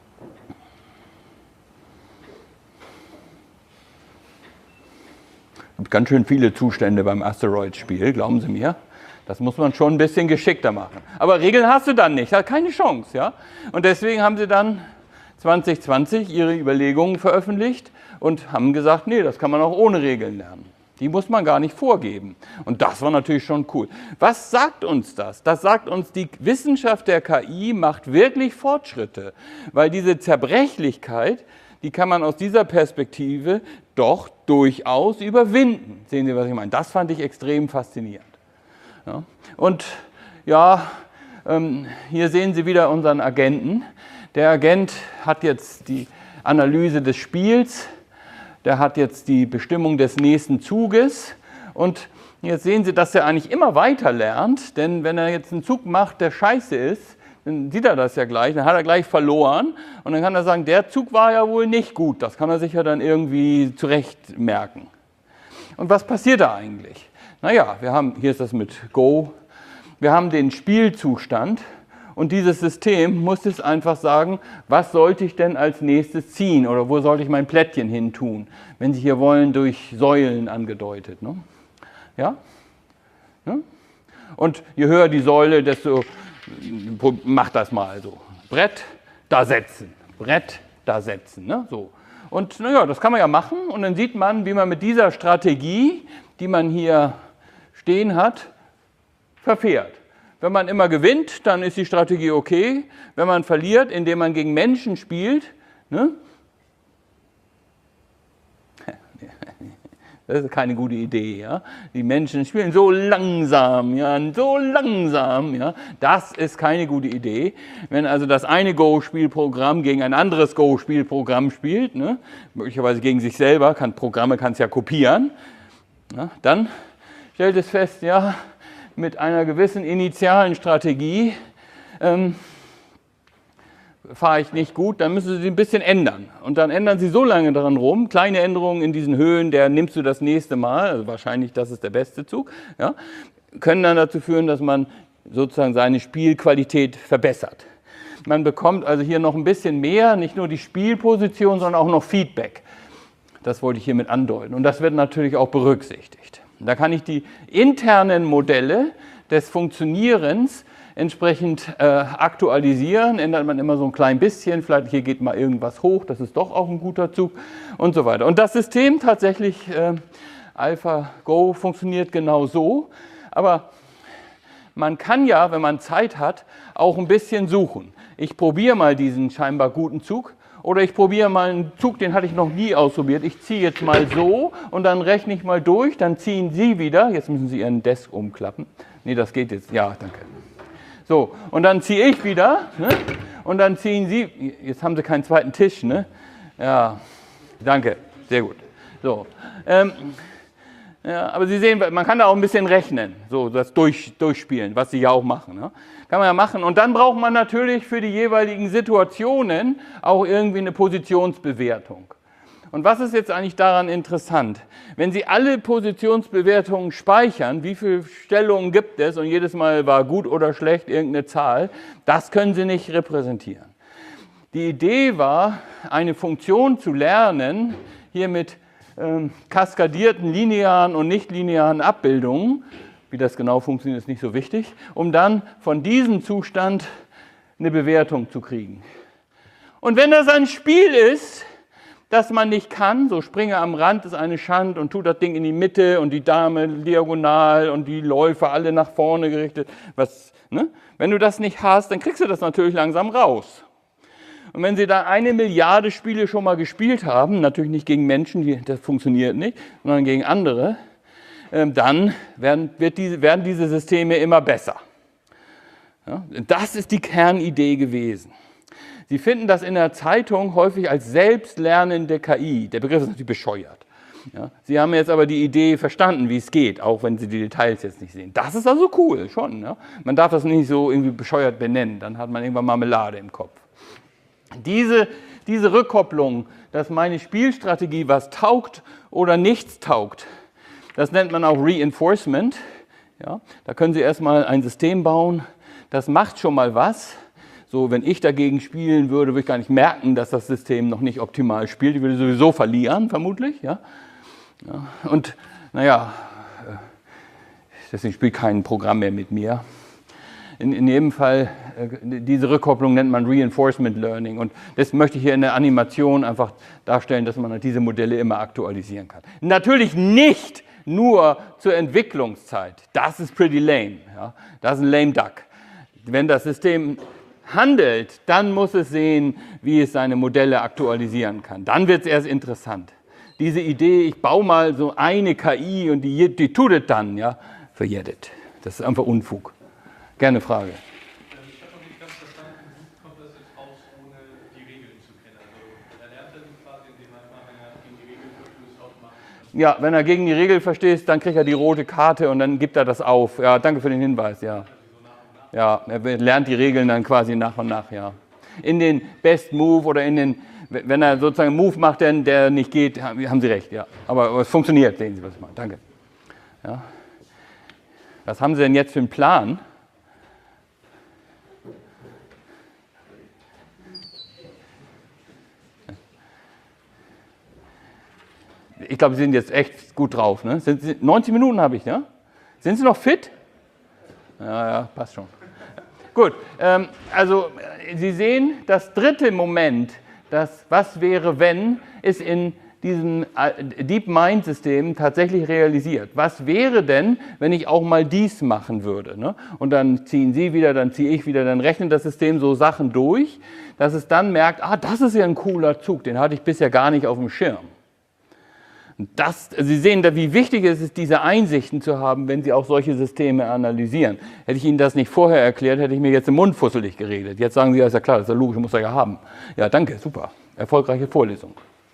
Es gibt ganz schön viele Zustände beim Asteroid-Spiel, glauben Sie mir. Das muss man schon ein bisschen geschickter machen. Aber Regeln hast du dann nicht, hat keine Chance. Ja? Und deswegen haben sie dann zwanzig zwanzig ihre Überlegungen veröffentlicht und haben gesagt, nee, das kann man auch ohne Regeln lernen. Die muss man gar nicht vorgeben. Und das war natürlich schon cool. Was sagt uns das? Das sagt uns, die Wissenschaft der K I macht wirklich Fortschritte, weil diese Zerbrechlichkeit, die kann man aus dieser Perspektive doch durchaus überwinden. Sehen Sie, was ich meine? Das fand ich extrem faszinierend. Ja. Und ja, ähm, hier sehen Sie wieder unseren Agenten. Der Agent hat jetzt die Analyse des Spiels, der hat jetzt die Bestimmung des nächsten Zuges und jetzt sehen Sie, dass er eigentlich immer weiter lernt, denn wenn er jetzt einen Zug macht, der scheiße ist, dann sieht er das ja gleich, dann hat er gleich verloren und dann kann er sagen, der Zug war ja wohl nicht gut, das kann er sich ja dann irgendwie zurecht merken. Und was passiert da eigentlich? Naja, wir haben, hier ist das mit Go, wir haben den Spielzustand und dieses System muss jetzt einfach sagen, was sollte ich denn als nächstes ziehen oder wo sollte ich mein Plättchen hin tun, wenn Sie hier wollen, durch Säulen angedeutet. Ne? Ja? Ne? Und je höher die Säule, desto mach das mal so. Brett, da setzen. Brett, da setzen. Ne? So. Und naja, das kann man ja machen und dann sieht man, wie man mit dieser Strategie, die man hier stehen hat, verfährt. Wenn man immer gewinnt, dann ist die Strategie okay. Wenn man verliert, indem man gegen Menschen spielt, ne? Das ist keine gute Idee. Ja? Die Menschen spielen so langsam, ja, so langsam. Ja? Das ist keine gute Idee. Wenn also das eine Go-Spielprogramm gegen ein anderes Go-Spielprogramm spielt, ne? Möglicherweise gegen sich selber, kann, Programme kann es ja kopieren, ja? Dann stellt es fest, ja, mit einer gewissen initialen Strategie ähm, fahre ich nicht gut, dann müssen Sie sie ein bisschen ändern. Und dann ändern Sie so lange daran rum, kleine Änderungen in diesen Höhen, der nimmst du das nächste Mal, also wahrscheinlich das ist der beste Zug, ja, können dann dazu führen, dass man sozusagen seine Spielqualität verbessert. Man bekommt also hier noch ein bisschen mehr, nicht nur die Spielposition, sondern auch noch Feedback. Das wollte ich hiermit andeuten. Und das wird natürlich auch berücksichtigt. Da kann ich die internen Modelle des Funktionierens entsprechend äh, aktualisieren, ändert man immer so ein klein bisschen, vielleicht hier geht mal irgendwas hoch, das ist doch auch ein guter Zug und so weiter. Und das System tatsächlich, äh, AlphaGo, funktioniert genau so, aber man kann ja, wenn man Zeit hat, auch ein bisschen suchen. Ich probiere mal diesen scheinbar guten Zug oder ich probiere mal einen Zug, den hatte ich noch nie ausprobiert. Ich ziehe jetzt mal so und dann rechne ich mal durch, dann ziehen Sie wieder, jetzt müssen Sie Ihren Desk umklappen. Nee, das geht jetzt, ja, danke. So, und dann ziehe ich wieder, ne? und dann ziehen Sie, jetzt haben Sie keinen zweiten Tisch, ne? Ja, danke, sehr gut. So, ähm, ja, aber Sie sehen, man kann da auch ein bisschen rechnen, so das durch, durchspielen, was Sie ja auch machen. Ne? Kann man ja machen. Und dann braucht man natürlich für die jeweiligen Situationen auch irgendwie eine Positionsbewertung. Und was ist jetzt eigentlich daran interessant? Wenn Sie alle Positionsbewertungen speichern, wie viele Stellungen gibt es und jedes Mal war gut oder schlecht irgendeine Zahl, das können Sie nicht repräsentieren. Die Idee war, eine Funktion zu lernen, hier mit ähm, kaskadierten linearen und nichtlinearen Abbildungen, wie das genau funktioniert, ist nicht so wichtig, um dann von diesem Zustand eine Bewertung zu kriegen. Und wenn das ein Spiel ist, das man nicht kann, so Springe am Rand ist eine Schand und tut das Ding in die Mitte und die Dame diagonal und die Läufer alle nach vorne gerichtet. Was, ne? Wenn du das nicht hast, dann kriegst du das natürlich langsam raus. Und wenn Sie da eine Milliarde Spiele schon mal gespielt haben, natürlich nicht gegen Menschen, die, das funktioniert nicht, sondern gegen andere, äh, dann werden, wird diese, werden diese Systeme immer besser. Ja? Das ist die Kernidee gewesen. Sie finden das in der Zeitung häufig als selbstlernende K I. Der Begriff ist natürlich bescheuert. Ja, Sie haben jetzt aber die Idee verstanden, wie es geht, auch wenn Sie die Details jetzt nicht sehen. Das ist also cool, schon. Ja? Man darf das nicht so irgendwie bescheuert benennen, dann hat man irgendwann Marmelade im Kopf. Diese, diese Rückkopplung, dass meine Spielstrategie was taugt oder nichts taugt, das nennt man auch Reinforcement. Ja? Da können Sie erstmal ein System bauen, das macht schon mal was. So, wenn ich dagegen spielen würde, würde ich gar nicht merken, dass das System noch nicht optimal spielt. Ich würde sowieso verlieren, vermutlich. Ja? Ja. Und naja, deswegen spielt kein Programm mehr mit mir. In, in jedem Fall, diese Rückkopplung nennt man Reinforcement Learning. Und das möchte ich hier in der Animation einfach darstellen, dass man diese Modelle immer aktualisieren kann. Natürlich nicht nur zur Entwicklungszeit. Das ist pretty lame. Ja? Das ist ein lame duck. Wenn das System handelt, dann muss es sehen, wie es seine Modelle aktualisieren kann. Dann wird es erst interessant. Diese Idee, ich baue mal so eine K I und die, die tut es dann, ja, forget it. Das ist einfach Unfug. Gerne Frage. Ich habe noch nicht ganz verstanden, wie kommt das jetzt raus, ohne die Regeln zu kennen? Also er lernt dann quasi, indem manchmal, wenn er gegen die Regeln verstößt, aufmacht. Ja, wenn er gegen die Regel verstößt, dann kriegt er die rote Karte und dann gibt er das auf. Ja, danke für den Hinweis, ja. Ja, er lernt die Regeln dann quasi nach und nach, ja. In den Best Move oder in den, wenn er sozusagen einen Move macht, der, der nicht geht, haben Sie recht, ja. Aber es funktioniert, sehen Sie, was ich meine. Danke. Ja. Was haben Sie denn jetzt für einen Plan? Ich glaube, Sie sind jetzt echt gut drauf, ne? Sind Sie, neunzig Minuten habe ich, ja? Sind Sie noch fit? Ja, ja, passt schon. Gut, ähm, also Sie sehen, das dritte Moment, das Was wäre wenn, ist in diesem Deep Mind System tatsächlich realisiert. Was wäre denn, wenn ich auch mal dies machen würde? Ne? Und dann ziehen Sie wieder, dann ziehe ich wieder, dann rechnet das System so Sachen durch, dass es dann merkt, ah, das ist ja ein cooler Zug, den hatte ich bisher gar nicht auf dem Schirm. Das, Sie sehen, wie wichtig es ist, diese Einsichten zu haben, wenn Sie auch solche Systeme analysieren. Hätte ich Ihnen das nicht vorher erklärt, hätte ich mir jetzt im Mund fusselig geredet. Jetzt sagen Sie, ja, ist ja klar, das ist ja logisch, muss er ja haben. Ja, danke, super. Erfolgreiche Vorlesung.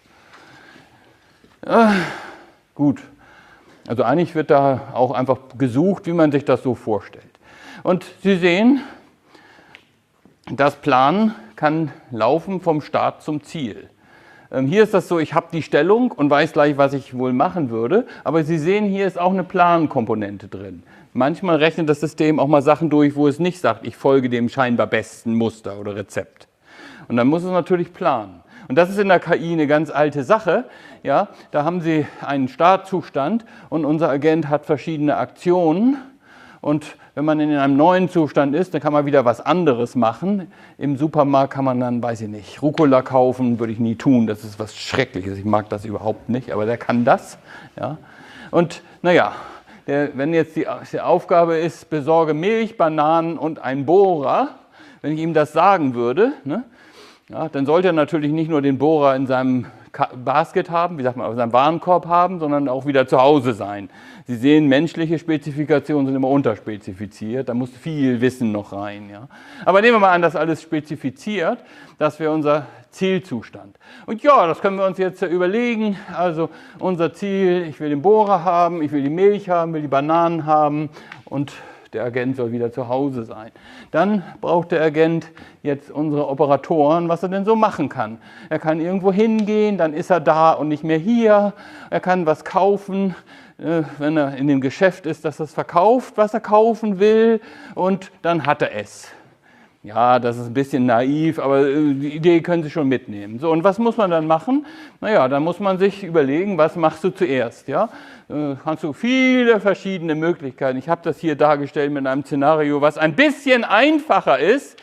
Äh, gut. Also eigentlich wird da auch einfach gesucht, wie man sich das so vorstellt. Und Sie sehen, das Planen kann laufen vom Start zum Ziel. Hier ist das so, ich habe die Stellung und weiß gleich, was ich wohl machen würde, aber Sie sehen, hier ist auch eine Plankomponente drin. Manchmal rechnet das System auch mal Sachen durch, wo es nicht sagt, ich folge dem scheinbar besten Muster oder Rezept. Und dann muss es natürlich planen. Und das ist in der K I eine ganz alte Sache. Ja, da haben Sie einen Startzustand und unser Agent hat verschiedene Aktionen. Und wenn man in einem neuen Zustand ist, dann kann man wieder was anderes machen. Im Supermarkt kann man dann, weiß ich nicht, Rucola kaufen, würde ich nie tun. Das ist was Schreckliches. Ich mag das überhaupt nicht, aber der kann das. Ja. Und naja, der, wenn jetzt die, die Aufgabe ist, besorge Milch, Bananen und einen Bohrer, wenn ich ihm das sagen würde, ne, ja, dann sollte er natürlich nicht nur den Bohrer in seinem Basket haben, wie sagt man, auf seinem Warenkorb haben, sondern auch wieder zu Hause sein. Sie sehen, menschliche Spezifikationen sind immer unterspezifiziert, da muss viel Wissen noch rein. Ja. Aber nehmen wir mal an, das alles spezifiziert, das wäre unser Zielzustand. Und ja, das können wir uns jetzt überlegen. Also unser Ziel, ich will den Bohrer haben, ich will die Milch haben, will die Bananen haben und der Agent soll wieder zu Hause sein. Dann braucht der Agent jetzt unsere Operatoren, was er denn so machen kann. Er kann irgendwo hingehen, dann ist er da und nicht mehr hier. Er kann was kaufen, wenn er in dem Geschäft ist, dass er es verkauft, was er kaufen will, und dann hat er es. Ja, das ist ein bisschen naiv, aber die Idee können Sie schon mitnehmen. So, und was muss man dann machen? Naja, dann muss man sich überlegen, was machst du zuerst? Ja? Äh, kannst du viele verschiedene Möglichkeiten. Ich habe das hier dargestellt mit einem Szenario, was ein bisschen einfacher ist.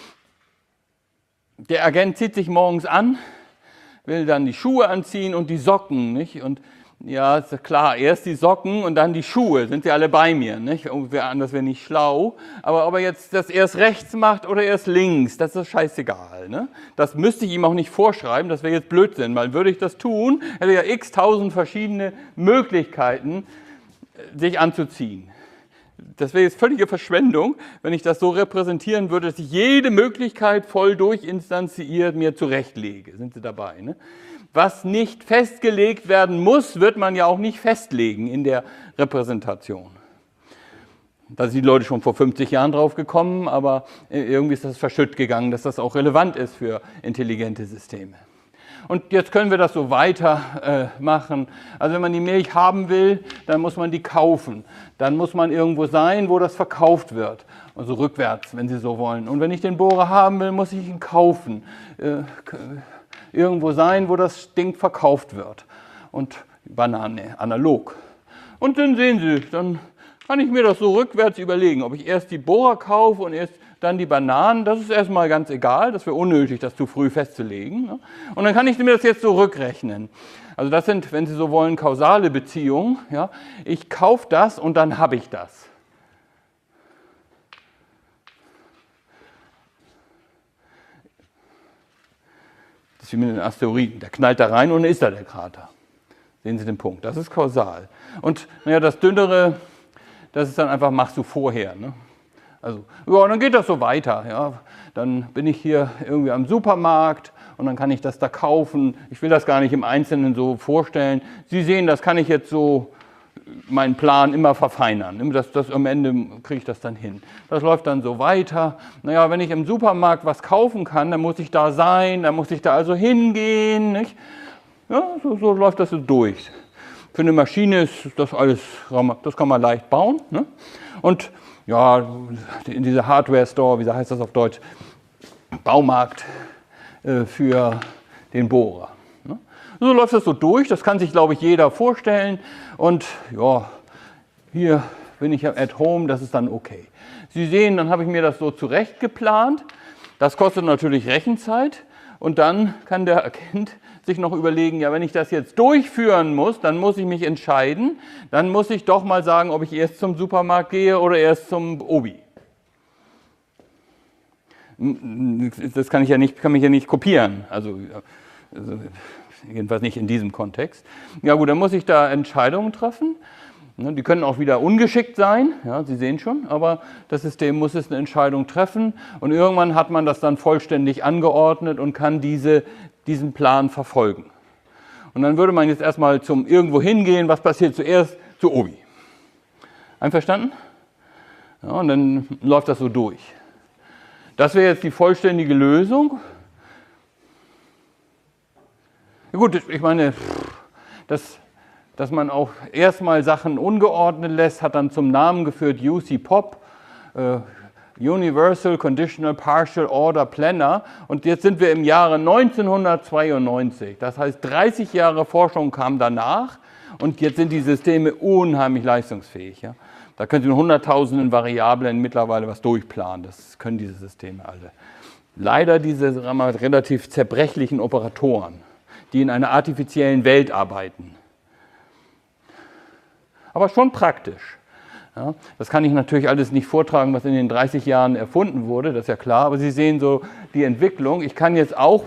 Der Agent zieht sich morgens an, will dann die Schuhe anziehen und die Socken, nicht? Und ja, ist klar, erst die Socken und dann die Schuhe, sind sie alle bei mir, nicht? Anders wäre nicht schlau. Aber ob er jetzt das erst rechts macht oder erst links, das ist scheißegal. Ne? Das müsste ich ihm auch nicht vorschreiben, das wäre jetzt Blödsinn, weil würde ich das tun, hätte er ja x tausend verschiedene Möglichkeiten, sich anzuziehen. Das wäre jetzt völlige Verschwendung, wenn ich das so repräsentieren würde, dass ich jede Möglichkeit voll durchinstanziert mir zurechtlege. Sind Sie dabei? Ne? Was nicht festgelegt werden muss, wird man ja auch nicht festlegen in der Repräsentation. Da sind die Leute schon vor fünfzig Jahren drauf gekommen, aber irgendwie ist das verschütt gegangen, dass das auch relevant ist für intelligente Systeme. Und jetzt können wir das so weiter äh, machen. Also wenn man die Milch haben will, dann muss man die kaufen. Dann muss man irgendwo sein, wo das verkauft wird. Also rückwärts, wenn Sie so wollen. Und wenn ich den Bohrer haben will, muss ich ihn kaufen. Äh, irgendwo sein, wo das Ding verkauft wird. Und Banane, analog. Und dann sehen Sie, dann kann ich mir das so rückwärts überlegen, ob ich erst die Bohrer kaufe und erst dann die Bananen. Das ist erstmal ganz egal, das wäre unnötig, das zu früh festzulegen. Und dann kann ich mir das jetzt so rückrechnen. Also das sind, wenn Sie so wollen, kausale Beziehungen. Ja. Ich kaufe das und dann habe ich das. Das ist wie mit den Asteroiden. Der knallt da rein und dann ist da der Krater. Sehen Sie den Punkt? Das ist kausal. Und naja, das Dünnere, das ist dann einfach, machst du vorher. Ne? Also, ja, dann geht das so weiter. Ja. Dann bin ich hier irgendwie am Supermarkt und dann kann ich das da kaufen. Ich will das gar nicht im Einzelnen so vorstellen. Sie sehen, das kann ich jetzt so, meinen Plan immer verfeinern. Das, das, am Ende kriege ich das dann hin. Das läuft dann so weiter. Naja, wenn ich im Supermarkt was kaufen kann, dann muss ich da sein, dann muss ich da also hingehen. Nicht? Ja, so, so läuft das so durch. Für eine Maschine ist das alles, das kann man leicht bauen. Ne? Und ja, in dieser Hardware-Store, wie heißt das auf Deutsch, Baumarkt äh, für den Bohrer. Ne? So läuft das so durch, das kann sich, glaube ich, jeder vorstellen. Und ja, hier bin ich at home, das ist dann okay. Sie sehen, dann habe ich mir das so zurecht geplant. Das kostet natürlich Rechenzeit. Und dann kann der Agent sich noch überlegen, ja, wenn ich das jetzt durchführen muss, dann muss ich mich entscheiden. Dann muss ich doch mal sagen, ob ich erst zum Supermarkt gehe oder erst zum Obi. Das kann ich ja nicht, kann mich ja nicht kopieren. Also, also jedenfalls nicht in diesem Kontext. Ja gut, dann muss ich da Entscheidungen treffen. Die können auch wieder ungeschickt sein, ja, Sie sehen schon, aber das System muss jetzt eine Entscheidung treffen und irgendwann hat man das dann vollständig angeordnet und kann diese, diesen Plan verfolgen. Und dann würde man jetzt erstmal zum irgendwo hingehen, was passiert zuerst? Zu Obi. Einverstanden? Ja, und dann läuft das so durch. Das wäre jetzt die vollständige Lösung. Ja, gut, ich meine, das... dass man auch erstmal Sachen ungeordnet lässt, hat dann zum Namen geführt U C P O P, äh, Universal Conditional Partial Order Planner. Und jetzt sind wir im Jahre neunzehnhundertzweiundneunzig. Das heißt, dreißig Jahre Forschung kam danach und jetzt sind die Systeme unheimlich leistungsfähig. Ja? Da können Sie in hunderttausenden Variablen mittlerweile was durchplanen. Das können diese Systeme alle. Leider diese sagen wir, relativ zerbrechlichen Operatoren, die in einer artifiziellen Welt arbeiten. Aber schon praktisch. Ja, das kann ich natürlich alles nicht vortragen, was in den dreißig Jahren erfunden wurde, das ist ja klar. Aber Sie sehen so die Entwicklung. Ich kann jetzt auch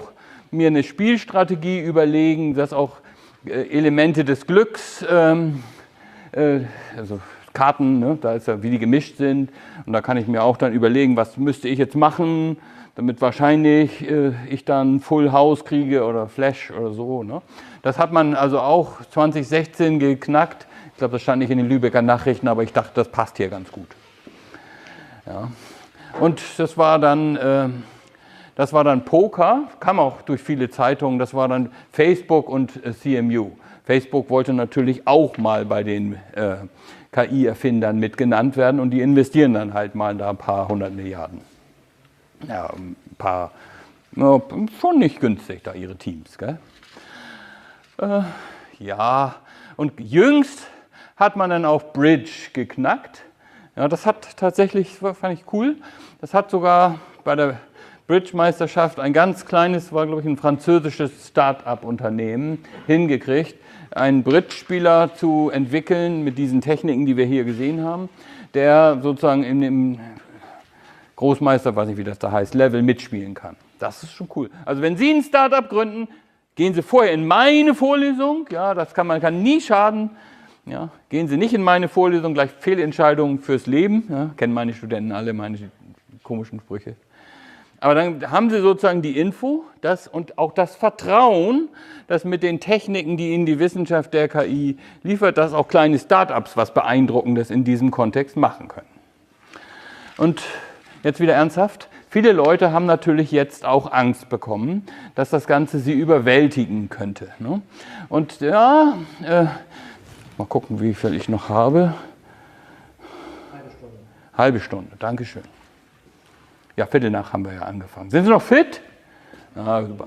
mir eine Spielstrategie überlegen, dass auch äh, Elemente des Glücks, ähm, äh, also Karten, ne, da ist ja, wie die gemischt sind, und da kann ich mir auch dann überlegen, was müsste ich jetzt machen, damit wahrscheinlich äh, ich dann Full House kriege oder Flash oder so. Ne? Das hat man also auch zwanzig sechzehn geknackt. Ich glaube, das stand nicht in den Lübecker Nachrichten, aber ich dachte, das passt hier ganz gut. Ja. Und das war dann, äh, das war dann Poker, kam auch durch viele Zeitungen, das war dann Facebook und äh, C M U. Facebook wollte natürlich auch mal bei den äh, K I-Erfindern mit genannt werden, und die investieren dann halt mal da ein paar hundert Milliarden. Ja, ein paar, ja, schon nicht günstig da ihre Teams, gell? Äh, ja, und jüngst hat man dann auch Bridge geknackt. Ja, das hat tatsächlich, fand ich cool, das hat sogar bei der Bridge-Meisterschaft ein ganz kleines, war glaube ich ein französisches Start-up-Unternehmen, hingekriegt, einen Bridge-Spieler zu entwickeln mit diesen Techniken, die wir hier gesehen haben, der sozusagen in dem Großmeister, weiß nicht wie das da heißt, Level mitspielen kann. Das ist schon cool. Also wenn Sie ein Start-up gründen, gehen Sie vorher in meine Vorlesung, ja, das kann man kann nie schaden. Ja, gehen Sie nicht in meine Vorlesung, gleich Fehlentscheidungen fürs Leben. Ja, kennen meine Studenten alle meine komischen Sprüche. Aber dann haben Sie sozusagen die Info das, und auch das Vertrauen, dass mit den Techniken, die Ihnen die Wissenschaft der K I liefert, dass auch kleine Start-ups was Beeindruckendes in diesem Kontext machen können. Und jetzt wieder ernsthaft. Viele Leute haben natürlich jetzt auch Angst bekommen, dass das Ganze sie überwältigen könnte. Ne? Und ja, äh, mal gucken, wie viel ich noch habe. Halbe Stunde. Halbe Stunde, Dankeschön. Ja, Viertel nach haben wir ja angefangen. Sind Sie noch fit? Ah, super.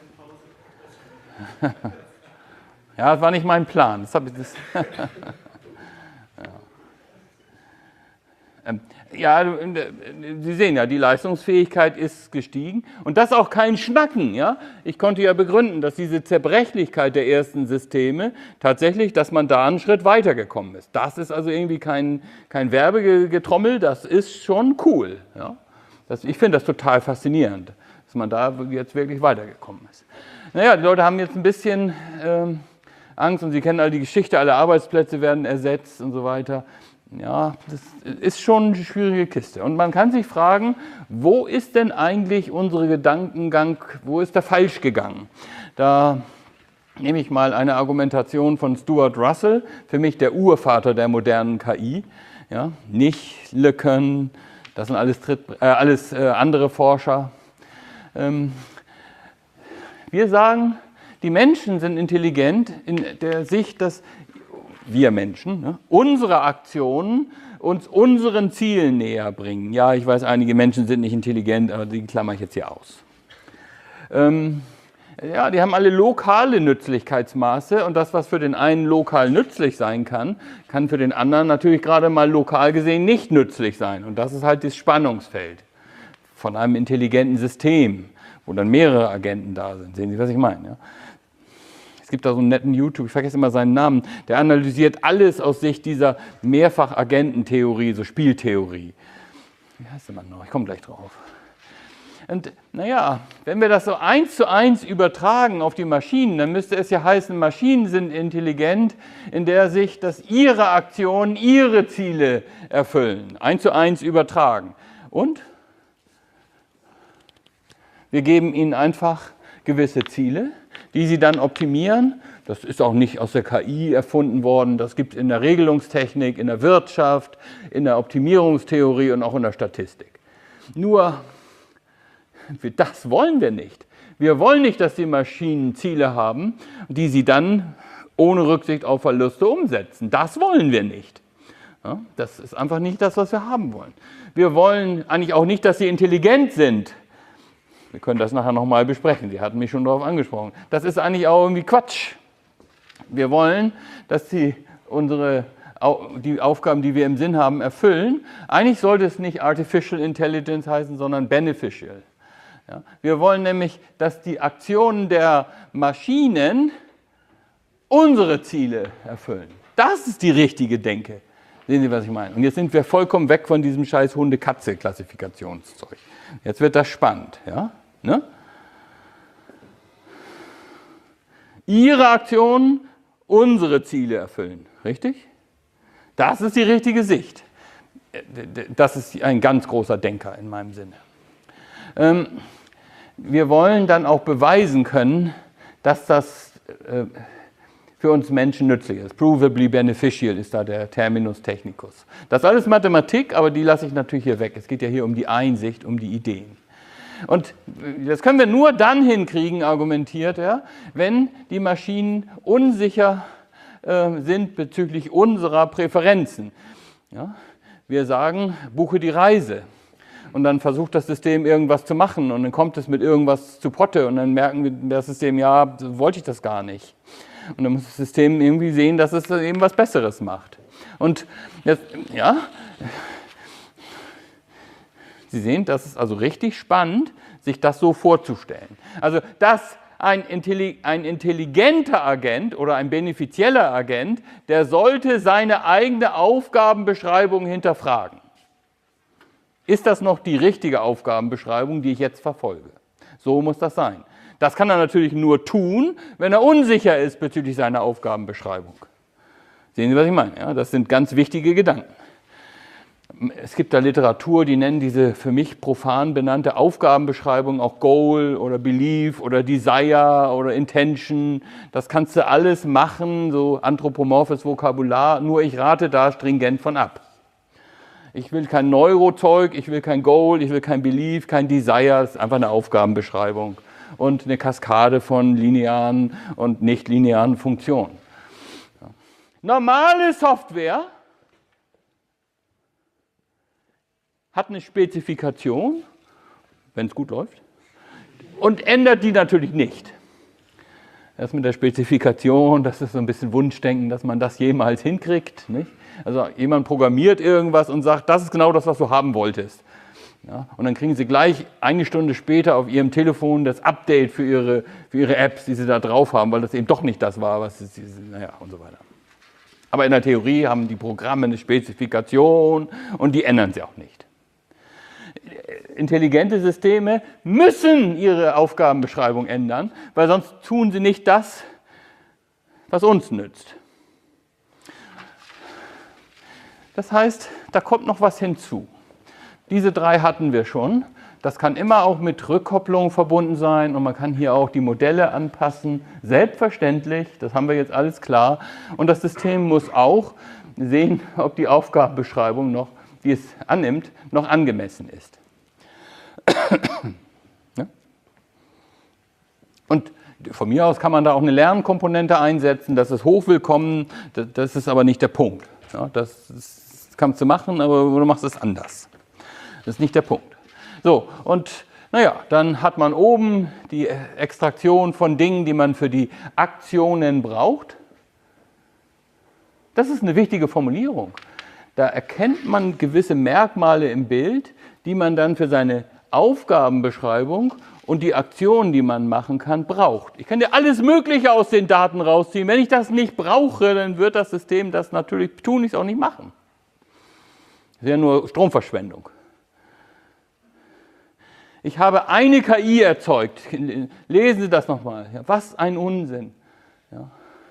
Ja, das war nicht mein Plan. Das habe ich das ja. Ja, Sie sehen ja, die Leistungsfähigkeit ist gestiegen. Und das auch kein Schnacken. Ja? Ich konnte ja begründen, dass diese Zerbrechlichkeit der ersten Systeme tatsächlich, dass man da einen Schritt weitergekommen ist. Das ist also irgendwie kein, kein Werbegetrommel, das ist schon cool. Ja? Das, ich finde das total faszinierend, dass man da jetzt wirklich weitergekommen ist. Naja, die Leute haben jetzt ein bisschen ähm, Angst, und Sie kennen alle die Geschichte, alle Arbeitsplätze werden ersetzt und so weiter. Ja, das ist schon eine schwierige Kiste. Und man kann sich fragen, wo ist denn eigentlich unser Gedankengang, wo ist der falsch gegangen? Da nehme ich mal eine Argumentation von Stuart Russell, für mich der Urvater der modernen K I. Ja, nicht LeCun, das sind alles, Tritt, äh, alles äh, andere Forscher. Ähm, wir sagen, die Menschen sind intelligent in der Sicht, dass wir Menschen, ne, unsere Aktionen uns unseren Zielen näher bringen. Ja, ich weiß, einige Menschen sind nicht intelligent, aber die klammer ich jetzt hier aus. Ähm, ja, die haben alle lokale Nützlichkeitsmaße, und das, was für den einen lokal nützlich sein kann, kann für den anderen natürlich gerade mal lokal gesehen nicht nützlich sein. Und das ist halt das Spannungsfeld von einem intelligenten System, wo dann mehrere Agenten da sind. Sehen Sie, was ich meine? Ja? Es gibt da so einen netten YouTube, ich vergesse immer seinen Namen, der analysiert alles aus Sicht dieser Mehrfach-Agententheorie, so Spieltheorie. Wie heißt der Mann noch? Ich komme gleich drauf. Und naja, wenn wir das so eins zu eins übertragen auf die Maschinen, dann müsste es ja heißen, Maschinen sind intelligent in der Sicht, dass ihre Aktionen ihre Ziele erfüllen. Eins zu eins übertragen. Und wir geben ihnen einfach gewisse Ziele, die sie dann optimieren. Das ist auch nicht aus der K I erfunden worden, das gibt es in der Regelungstechnik, in der Wirtschaft, in der Optimierungstheorie und auch in der Statistik. Nur, das wollen wir nicht. Wir wollen nicht, dass die Maschinen Ziele haben, die sie dann ohne Rücksicht auf Verluste umsetzen. Das wollen wir nicht. Ja, das ist einfach nicht das, was wir haben wollen. Wir wollen eigentlich auch nicht, dass sie intelligent sind. Wir können das nachher nochmal besprechen. Sie hatten mich schon darauf angesprochen. Das ist eigentlich auch irgendwie Quatsch. Wir wollen, dass sie unsere, die Aufgaben, die wir im Sinn haben, erfüllen. Eigentlich sollte es nicht Artificial Intelligence heißen, sondern Beneficial. Ja, wir wollen nämlich, dass die Aktionen der Maschinen unsere Ziele erfüllen. Das ist die richtige Denke. Sehen Sie, was ich meine? Und jetzt sind wir vollkommen weg von diesem scheiß Hunde-Katze-Klassifikationszeug. Jetzt wird das spannend. Ja? Ne? Ihre Aktionen unsere Ziele erfüllen. Richtig? Das ist die richtige Sicht. Das ist ein ganz großer Denker in meinem Sinne. Ähm, wir wollen dann auch beweisen können, dass das äh, für uns Menschen nützlich ist. Provably beneficial ist da der Terminus technicus. Das ist alles Mathematik, aber die lasse ich natürlich hier weg. Es geht ja hier um die Einsicht, um die Ideen. Und das können wir nur dann hinkriegen, argumentiert er, wenn die Maschinen unsicher äh, sind bezüglich unserer Präferenzen. Ja? Wir sagen, buche die Reise. Und dann versucht das System irgendwas zu machen und dann kommt es mit irgendwas zu Potte und dann merken wir das System, ja, so wollte ich das gar nicht. Und dann muss das System irgendwie sehen, dass es eben was Besseres macht. Und jetzt, ja, Sie sehen, das ist also richtig spannend, sich das so vorzustellen. Also, dass ein, Intelli- ein intelligenter Agent oder ein benefizieller Agent, der sollte seine eigene Aufgabenbeschreibung hinterfragen. Ist das noch die richtige Aufgabenbeschreibung, die ich jetzt verfolge? So muss das sein. Das kann er natürlich nur tun, wenn er unsicher ist bezüglich seiner Aufgabenbeschreibung. Sehen Sie, was ich meine? Ja, das sind ganz wichtige Gedanken. Es gibt da Literatur, die nennen diese für mich profan benannte Aufgabenbeschreibung auch Goal oder Belief oder Desire oder Intention. Das kannst du alles machen, so anthropomorphes Vokabular, nur ich rate da stringent von ab. Ich will kein Neurozeug, ich will kein Goal, ich will kein Belief, kein Desire, das ist einfach eine Aufgabenbeschreibung und eine Kaskade von linearen und nicht linearen Funktionen. Normale Software hat eine Spezifikation, wenn es gut läuft, und ändert die natürlich nicht. Das mit der Spezifikation, das ist so ein bisschen Wunschdenken, dass man das jemals hinkriegt. Nicht? Also jemand programmiert irgendwas und sagt, das ist genau das, was du haben wolltest. Ja, und dann kriegen Sie gleich eine Stunde später auf Ihrem Telefon das Update für Ihre, für Ihre Apps, die Sie da drauf haben, weil das eben doch nicht das war, was Sie, naja, und so weiter. Aber in der Theorie haben die Programme eine Spezifikation und die ändern sie auch nicht. Intelligente Systeme müssen ihre Aufgabenbeschreibung ändern, weil sonst tun sie nicht das, was uns nützt. Das heißt, da kommt noch was hinzu. Diese drei hatten wir schon. Das kann immer auch mit Rückkopplung verbunden sein und man kann hier auch die Modelle anpassen. Selbstverständlich, das haben wir jetzt alles klar. Und das System muss auch sehen, ob die Aufgabenbeschreibung noch, die es annimmt, noch angemessen ist. Ja? Und von mir aus kann man da auch eine Lernkomponente einsetzen, das ist hochwillkommen, das ist aber nicht der Punkt. Ja, das, das kannst du machen, aber du machst es anders. Das ist nicht der Punkt. So, und naja, dann hat man oben die Extraktion von Dingen, die man für die Aktionen braucht. Das ist eine wichtige Formulierung. Da erkennt man gewisse Merkmale im Bild, die man dann für seine Aufgabenbeschreibung und die Aktionen, die man machen kann, braucht. Ich kann ja alles Mögliche aus den Daten rausziehen. Wenn ich das nicht brauche, dann wird das System das natürlich tun, ich es auch nicht machen. Das ist ja nur Stromverschwendung. Ich habe eine K I erzeugt. Lesen Sie das nochmal. Ja, was ein Unsinn. Ja.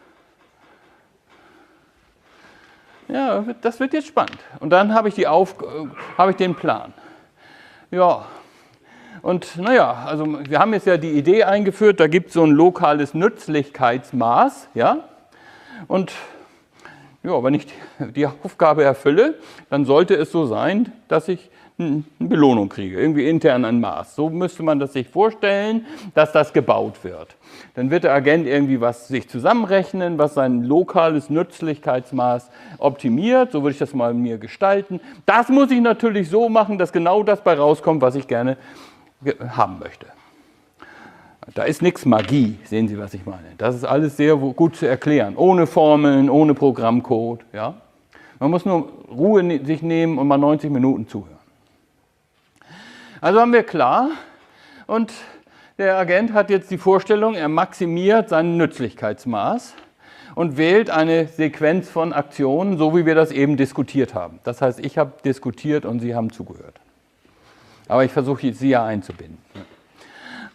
Ja, das wird jetzt spannend. Und dann habe ich, die Auf, habe ich den Plan. Ja, und naja, also wir haben jetzt ja die Idee eingeführt, da gibt es so ein lokales Nützlichkeitsmaß. Ja? Und ja, wenn ich die Aufgabe erfülle, dann sollte es so sein, dass ich eine Belohnung kriege, irgendwie intern ein Maß. So müsste man das sich vorstellen, dass das gebaut wird. Dann wird der Agent irgendwie was sich zusammenrechnen, was sein lokales Nützlichkeitsmaß optimiert. So würde ich das mal mir gestalten. Das muss ich natürlich so machen, dass genau das bei rauskommt, was ich gerne haben möchte. Da ist nichts Magie, sehen Sie, was ich meine. Das ist alles sehr gut zu erklären, ohne Formeln, ohne Programmcode. Ja? Man muss nur Ruhe sich nehmen und mal neunzig Minuten zuhören. Also haben wir klar, und der Agent hat jetzt die Vorstellung, er maximiert sein Nützlichkeitsmaß und wählt eine Sequenz von Aktionen, so wie wir das eben diskutiert haben. Das heißt, ich habe diskutiert und Sie haben zugehört. Aber ich versuche jetzt Sie ja einzubinden.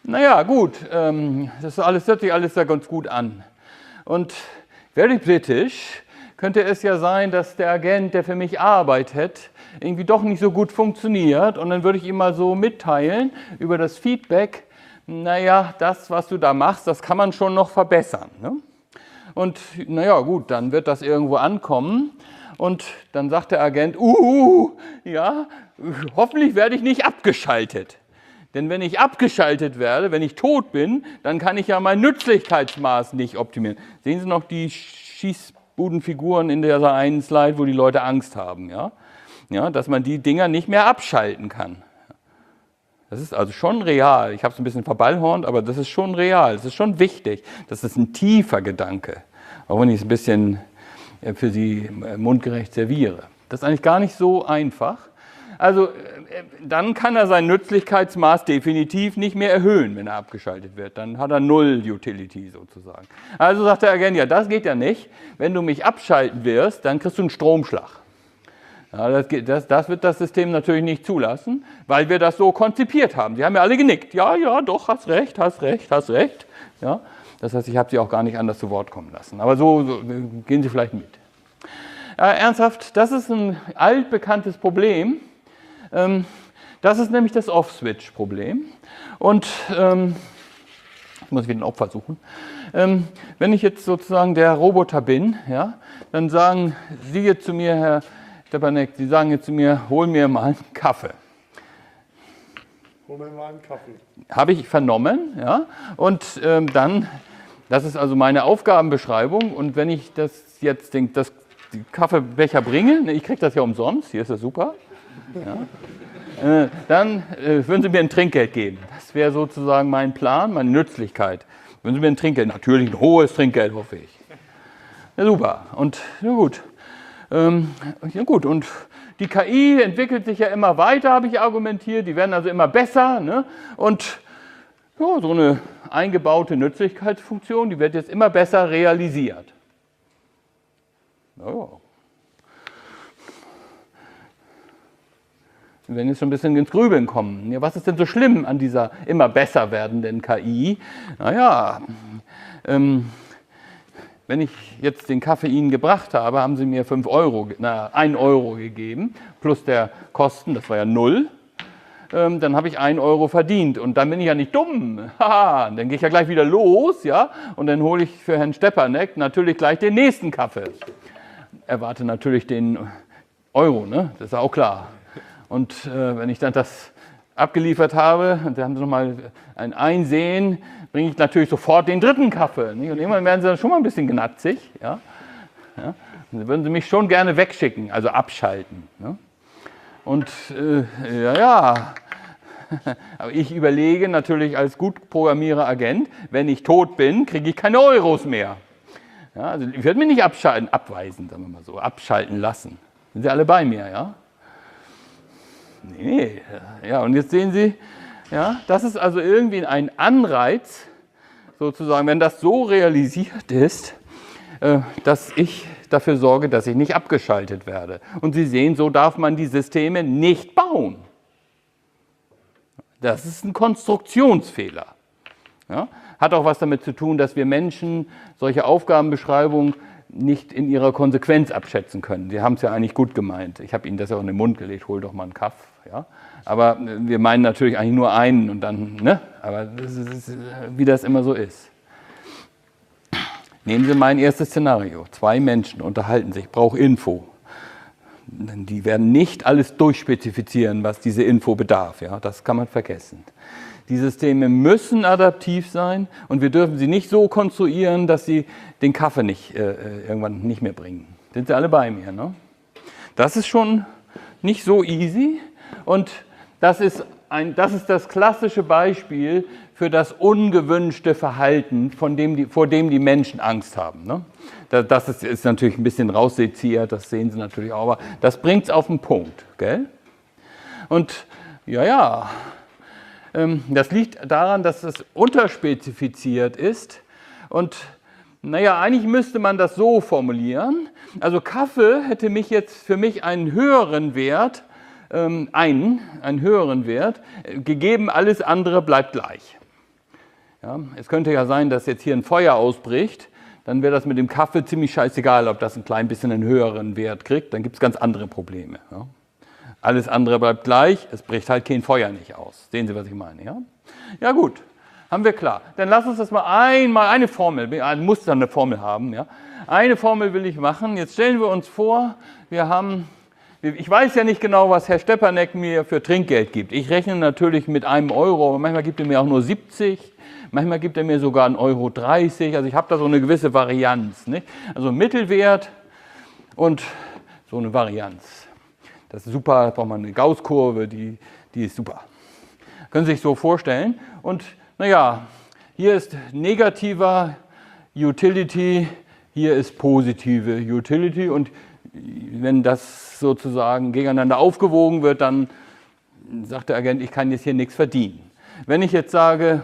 naja, gut, ähm, das alles, hört sich alles da ganz gut an. Und very British könnte es ja sein, dass der Agent, der für mich arbeitet, irgendwie doch nicht so gut funktioniert. Und dann würde ich ihm mal so mitteilen über das Feedback, naja, das, was du da machst, das kann man schon noch verbessern. Ne? Und naja, gut, dann wird das irgendwo ankommen. Und dann sagt der Agent, uh, ja, hoffentlich werde ich nicht abgeschaltet. Denn wenn ich abgeschaltet werde, wenn ich tot bin, dann kann ich ja mein Nützlichkeitsmaß nicht optimieren. Sehen Sie noch die Schießbudenfiguren in der einen Slide, wo die Leute Angst haben, ja? Ja, dass man die Dinger nicht mehr abschalten kann. Das ist also schon real. Ich habe es ein bisschen verballhornt, aber das ist schon real. Das ist schon wichtig. Das ist ein tiefer Gedanke, auch wenn ich es ein bisschen für Sie mundgerecht serviere. Das ist eigentlich gar nicht so einfach. Also dann kann er sein Nützlichkeitsmaß definitiv nicht mehr erhöhen, wenn er abgeschaltet wird. Dann hat er null Utility sozusagen. Also sagt der Agent, ja, das geht ja nicht. Wenn du mich abschalten wirst, dann kriegst du einen Stromschlag. Ja, das, geht, das, das wird das System natürlich nicht zulassen, weil wir das so konzipiert haben. Sie haben ja alle genickt. Ja, ja, doch, hast recht, hast recht, hast recht. Ja, das heißt, ich habe Sie auch gar nicht anders zu Wort kommen lassen. Aber so, so gehen Sie vielleicht mit. Äh, ernsthaft, das ist ein altbekanntes Problem. Ähm, das ist nämlich das Off-Switch-Problem. Und ähm, jetzt muss ich wieder ein Opfer suchen. Ähm, wenn ich jetzt sozusagen der Roboter bin, ja, dann sagen Sie jetzt zu mir, Herr Stepanek, Sie sagen jetzt zu mir, hol mir mal einen Kaffee. Hol mir mal einen Kaffee. Habe ich vernommen, ja. Und ähm, dann, das ist also meine Aufgabenbeschreibung. Und wenn ich das jetzt den, das, die Kaffeebecher bringe, ne, ich kriege das ja umsonst, hier ist das super, ja, äh, dann äh, würden Sie mir ein Trinkgeld geben. Das wäre sozusagen mein Plan, meine Nützlichkeit. Würden Sie mir ein Trinkgeld, natürlich ein hohes Trinkgeld, hoffe ich. Ja, super. Und ja gut. Ähm, ja gut, und die K I entwickelt sich ja immer weiter, habe ich argumentiert, die werden also immer besser, ne? Und ja, so eine eingebaute Nützlichkeitsfunktion, die wird jetzt immer besser realisiert. Ja. Wir werden jetzt schon ein bisschen ins Grübeln kommen. Ja, was ist denn so schlimm an dieser immer besser werdenden K I? Naja, ähm, wenn ich jetzt den Kaffee Ihnen gebracht habe, haben Sie mir fünf Euro, na, ein Euro gegeben, plus der Kosten, das war ja null. Ähm, dann habe ich ein Euro verdient und dann bin ich ja nicht dumm. Haha, dann gehe ich ja gleich wieder los, ja, und dann hole ich für Herrn Stepanek natürlich gleich den nächsten Kaffee. Erwarte natürlich den Euro, ne? Das ist auch klar. Und äh, wenn ich dann das abgeliefert habe, und dann haben Sie nochmal ein Einsehen, bringe ich natürlich sofort den dritten Kaffee. Nicht? Und irgendwann werden Sie dann schon mal ein bisschen gnatzig. Ja? Ja? Dann würden Sie mich schon gerne wegschicken, also abschalten. Ne? Und äh, ja, ja, aber ich überlege natürlich als gut programmierer Agent, wenn ich tot bin, kriege ich keine Euros mehr. Ja, also ich werde mich nicht abschalten, abweisen, sagen wir mal so, abschalten lassen. Sind Sie alle bei mir, ja? Nee, ja, und jetzt sehen Sie, ja, das ist also irgendwie ein Anreiz, sozusagen, wenn das so realisiert ist, äh, dass ich dafür sorge, dass ich nicht abgeschaltet werde. Und Sie sehen, so darf man die Systeme nicht bauen. Das ist ein Konstruktionsfehler. Ja? Hat auch was damit zu tun, dass wir Menschen solche Aufgabenbeschreibungen nicht in ihrer Konsequenz abschätzen können. Sie haben es ja eigentlich gut gemeint. Ich habe Ihnen das ja auch in den Mund gelegt, hol doch mal einen Kaff. Ja? Aber wir meinen natürlich eigentlich nur einen und dann, ne? Aber das ist, wie das immer so ist. Nehmen Sie mein erstes Szenario. Zwei Menschen unterhalten sich, ich brauche Info. Die werden nicht alles durchspezifizieren, was diese Info bedarf. Ja? Das kann man vergessen. Die Systeme müssen adaptiv sein und wir dürfen sie nicht so konstruieren, dass sie den Kaffee nicht, äh, irgendwann nicht mehr bringen. Sind Sie alle bei mir? Ne? Das ist schon nicht so easy und das ist, ein, das ist das klassische Beispiel für das ungewünschte Verhalten, von dem die, vor dem die Menschen Angst haben. Ne? Das, das ist, ist natürlich ein bisschen rausseziert, das sehen Sie natürlich auch, aber das bringt es auf den Punkt. Gell? Und ja, ja, das liegt daran, dass es unterspezifiziert ist und naja, eigentlich müsste man das so formulieren. Also Kaffee hätte mich jetzt für mich einen höheren Wert, ähm, einen, einen höheren Wert, gegeben, alles andere bleibt gleich. Ja, es könnte ja sein, dass jetzt hier ein Feuer ausbricht, dann wäre das mit dem Kaffee ziemlich scheißegal, ob das ein klein bisschen einen höheren Wert kriegt, dann gibt es ganz andere Probleme. Ja. Alles andere bleibt gleich, es bricht halt kein Feuer nicht aus. Sehen Sie, was ich meine? Ja, ja gut, haben wir klar. Dann lass uns das mal einmal, eine Formel, muss dann eine Formel haben. Ja. Eine Formel will ich machen. Jetzt stellen wir uns vor, wir haben, ich weiß ja nicht genau, was Herr Stepanek mir für Trinkgeld gibt. Ich rechne natürlich mit einem Euro, aber manchmal gibt er mir auch nur siebzig. Manchmal gibt er mir sogar einen Euro dreißig, also ich habe da so eine gewisse Varianz. Nicht? Also Mittelwert und so eine Varianz. Das ist super, da braucht man eine Gaußkurve, die, die ist super. Können Sie sich so vorstellen. Und naja, hier ist negativer Utility, hier ist positive Utility. Und wenn das sozusagen gegeneinander aufgewogen wird, dann sagt der Agent, ich kann jetzt hier nichts verdienen. Wenn ich jetzt sage,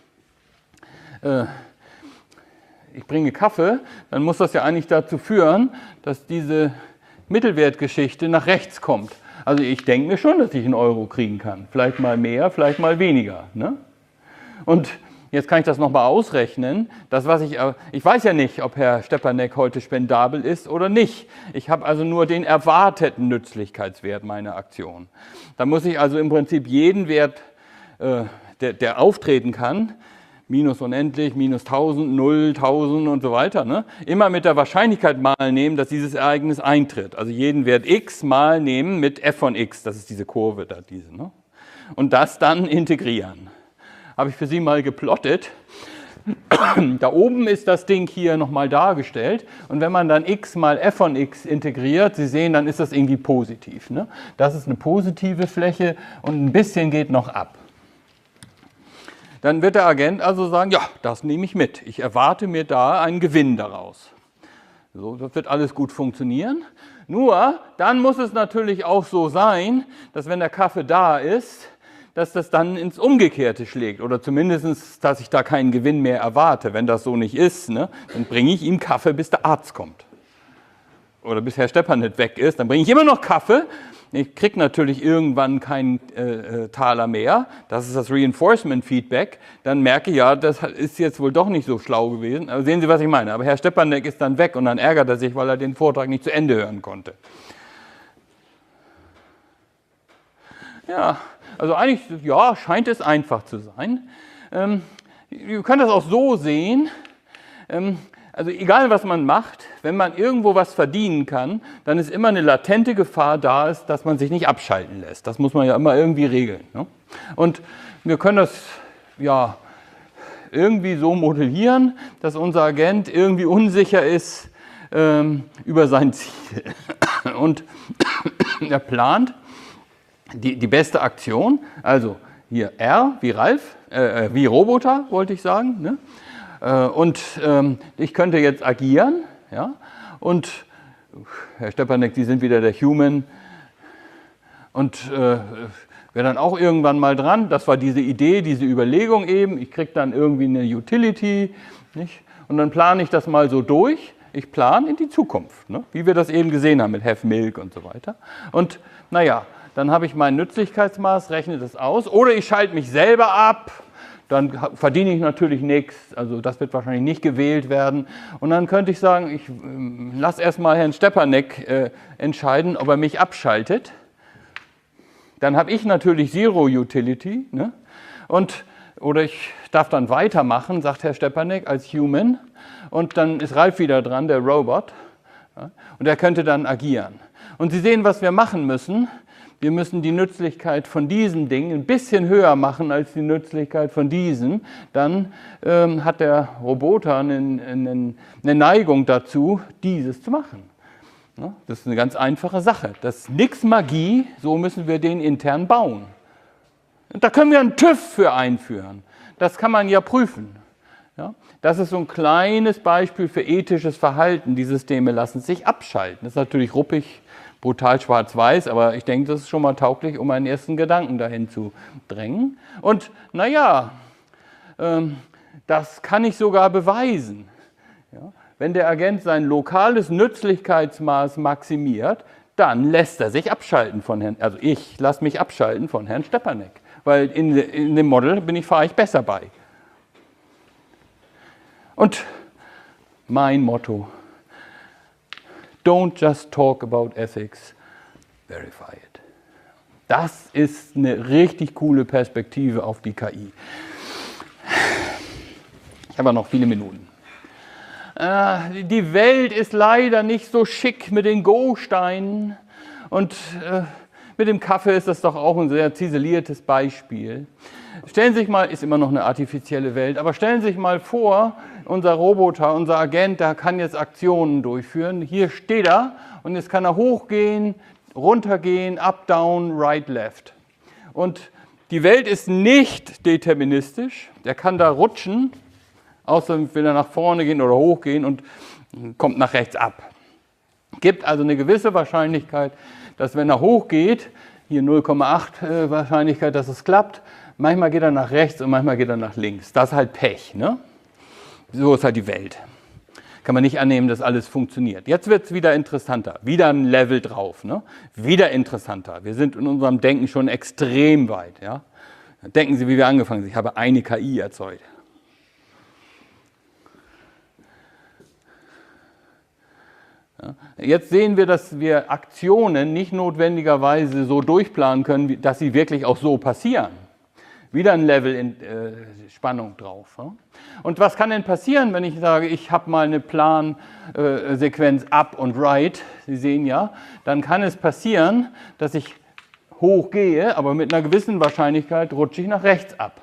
ich bringe Kaffee, dann muss das ja eigentlich dazu führen, dass diese Mittelwertgeschichte nach rechts kommt. Also ich denke mir schon, dass ich einen Euro kriegen kann. Vielleicht mal mehr, vielleicht mal weniger. Ne? Und jetzt kann ich das nochmal ausrechnen. Das, was ich, ich weiß ja nicht, ob Herr Stepanek heute spendabel ist oder nicht. Ich habe also nur den erwarteten Nützlichkeitswert meiner Aktion. Da muss ich also im Prinzip jeden Wert, äh, der, der auftreten kann, minus unendlich, minus tausend, null, tausend und so weiter, ne? Immer mit der Wahrscheinlichkeit mal nehmen, dass dieses Ereignis eintritt. Also jeden Wert x mal nehmen mit f von x, das ist diese Kurve da, diese, ne? Und das dann integrieren. Habe ich für Sie mal geplottet. Da oben ist das Ding hier nochmal dargestellt und wenn man dann x mal f von x integriert, Sie sehen, dann ist das irgendwie positiv, ne? Das ist eine positive Fläche und ein bisschen geht noch ab. Dann wird der Agent also sagen, ja, das nehme ich mit. Ich erwarte mir da einen Gewinn daraus. So, das wird alles gut funktionieren. Nur, dann muss es natürlich auch so sein, dass wenn der Kaffee da ist, dass das dann ins Umgekehrte schlägt. Oder zumindest, dass ich da keinen Gewinn mehr erwarte. Wenn das so nicht ist, ne, dann bringe ich ihm Kaffee, bis der Arzt kommt. Oder bis Herr Stepanek weg ist, dann bringe ich immer noch Kaffee. Ich kriege natürlich irgendwann keinen äh, Taler mehr. Das ist das Reinforcement-Feedback. Dann merke ich, ja, das ist jetzt wohl doch nicht so schlau gewesen. Aber sehen Sie, was ich meine. Aber Herr Stepanek ist dann weg und dann ärgert er sich, weil er den Vortrag nicht zu Ende hören konnte. Ja, also eigentlich ja, scheint es einfach zu sein. Ähm, ihr könnt das auch so sehen. Ähm, Also egal, was man macht, wenn man irgendwo was verdienen kann, dann ist immer eine latente Gefahr da, ist, dass man sich nicht abschalten lässt. Das muss man ja immer irgendwie regeln. Ne? Und wir können das ja irgendwie so modellieren, dass unser Agent irgendwie unsicher ist ähm, über sein Ziel. Und er plant die, die beste Aktion, also hier R wie Ralf, äh, wie Roboter, wollte ich sagen, ne? Und ähm, ich könnte jetzt agieren, ja, und Herr Stepanek, Sie sind wieder der Human und äh, wäre dann auch irgendwann mal dran. Das war diese Idee, diese Überlegung eben. Ich kriege dann irgendwie eine Utility, nicht? Und dann plane ich das mal so durch. Ich plane in die Zukunft, ne? Wie wir das eben gesehen haben mit Have Milk und so weiter. Und naja, dann habe ich mein Nützlichkeitsmaß, rechne das aus oder ich schalte mich selber ab. Dann verdiene ich natürlich nichts, also das wird wahrscheinlich nicht gewählt werden. Und dann könnte ich sagen, ich äh, lasse erstmal Herrn Stepanek äh, entscheiden, ob er mich abschaltet. Dann habe ich natürlich Zero Utility, ne? Und, oder ich darf dann weitermachen, sagt Herr Stepanek, als Human. Und dann ist Ralf wieder dran, der Robot. Ja? Und er könnte dann agieren. Und Sie sehen, was wir machen müssen. Wir müssen die Nützlichkeit von diesen Dingen ein bisschen höher machen als die Nützlichkeit von diesen. Dann ähm, hat der Roboter eine, eine, eine Neigung dazu, dieses zu machen. Ja, das ist eine ganz einfache Sache. Das ist nix Magie, so müssen wir den intern bauen. Und da können wir einen TÜV für einführen. Das kann man ja prüfen. Ja, das ist so ein kleines Beispiel für ethisches Verhalten. Die Systeme lassen sich abschalten. Das ist natürlich ruppig, brutal schwarz-weiß, aber ich denke, das ist schon mal tauglich, um einen ersten Gedanken dahin zu drängen. Und naja, ähm, das kann ich sogar beweisen. Ja, wenn der Agent sein lokales Nützlichkeitsmaß maximiert, dann lässt er sich abschalten von Herrn, also ich lasse mich abschalten von Herrn Stepanek, weil in, in dem Modell bin ich, fahre ich besser bei. Und mein Motto: Don't just talk about ethics, verify it. Das ist eine richtig coole Perspektive auf die K I. Ich habe noch viele Minuten. Äh, die Welt ist leider nicht so schick mit den Go-Steinen und äh, mit dem Kaffee ist das doch auch ein sehr ziseliertes Beispiel. Stellen Sie sich mal, ist immer noch eine artifizielle Welt, aber stellen Sie sich mal vor, unser Roboter, unser Agent, der kann jetzt Aktionen durchführen. Hier steht er und jetzt kann er hochgehen, runtergehen, up, down, right, left. Und die Welt ist nicht deterministisch. Der kann da rutschen, außer will er nach vorne gehen oder hochgehen und kommt nach rechts ab. Gibt also eine gewisse Wahrscheinlichkeit, dass wenn er hochgeht, hier null Komma acht äh, Wahrscheinlichkeit, dass es klappt. Manchmal geht er nach rechts und manchmal geht er nach links. Das ist halt Pech, ne? So ist halt die Welt. Kann man nicht annehmen, dass alles funktioniert. Jetzt wird es wieder interessanter. Wieder ein Level drauf, ne? Wieder interessanter. Wir sind in unserem Denken schon extrem weit. Ja? Denken Sie, wie wir angefangen sind. Ich habe eine K I erzeugt. Ja? Jetzt sehen wir, dass wir Aktionen nicht notwendigerweise so durchplanen können, dass sie wirklich auch so passieren. Wieder ein Level in äh, Spannung drauf. Ja? Und was kann denn passieren, wenn ich sage, ich habe mal eine Plansequenz äh, up und right, Sie sehen ja, dann kann es passieren, dass ich hoch gehe, aber mit einer gewissen Wahrscheinlichkeit rutsche ich nach rechts ab.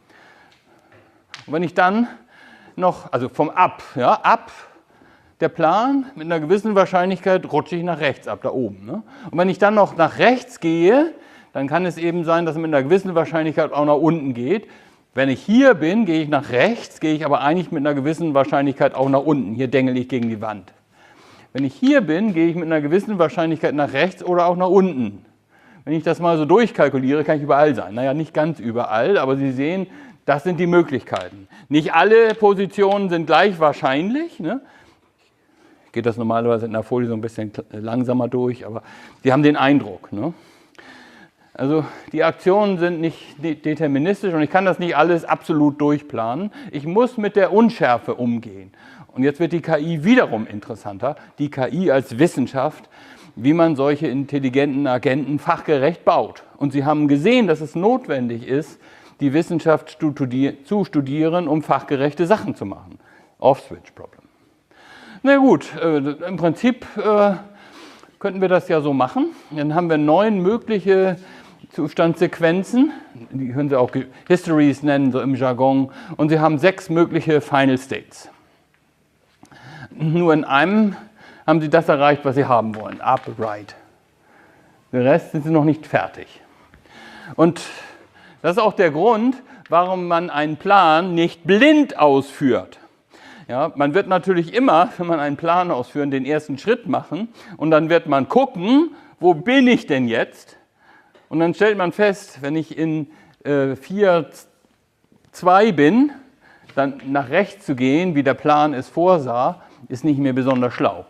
Und wenn ich dann noch, also vom Up, ja, Up, der Plan, mit einer gewissen Wahrscheinlichkeit rutsche ich nach rechts ab, da oben. Ne? Und wenn ich dann noch nach rechts gehe, dann kann es eben sein, dass es mit einer gewissen Wahrscheinlichkeit auch nach unten geht. Wenn ich hier bin, gehe ich nach rechts, gehe ich aber eigentlich mit einer gewissen Wahrscheinlichkeit auch nach unten. Hier dengel ich gegen die Wand. Wenn ich hier bin, gehe ich mit einer gewissen Wahrscheinlichkeit nach rechts oder auch nach unten. Wenn ich das mal so durchkalkuliere, kann ich überall sein. Naja, nicht ganz überall, aber Sie sehen, das sind die Möglichkeiten. Nicht alle Positionen sind gleich wahrscheinlich, ne? Geht das normalerweise in der Folie so ein bisschen langsamer durch, aber Sie haben den Eindruck. Ne? Also die Aktionen sind nicht deterministisch und ich kann das nicht alles absolut durchplanen. Ich muss mit der Unschärfe umgehen. Und jetzt wird die K I wiederum interessanter, die K I als Wissenschaft, wie man solche intelligenten Agenten fachgerecht baut. Und Sie haben gesehen, dass es notwendig ist, die Wissenschaft zu studieren, um fachgerechte Sachen zu machen. Off-Switch-Problem. Na gut, äh, im Prinzip äh, könnten wir das ja so machen. Dann haben wir neun mögliche Zustandssequenzen, die können Sie auch Histories nennen, so im Jargon, und Sie haben sechs mögliche Final States. Nur in einem haben Sie das erreicht, was Sie haben wollen, up, right. Der Rest sind Sie noch nicht fertig. Und das ist auch der Grund, warum man einen Plan nicht blind ausführt. Ja, man wird natürlich immer, wenn man einen Plan ausführt, den ersten Schritt machen und dann wird man gucken, wo bin ich denn jetzt? Und dann stellt man fest, wenn ich in äh, vier zwei bin, dann nach rechts zu gehen, wie der Plan es vorsah, ist nicht mehr besonders schlau.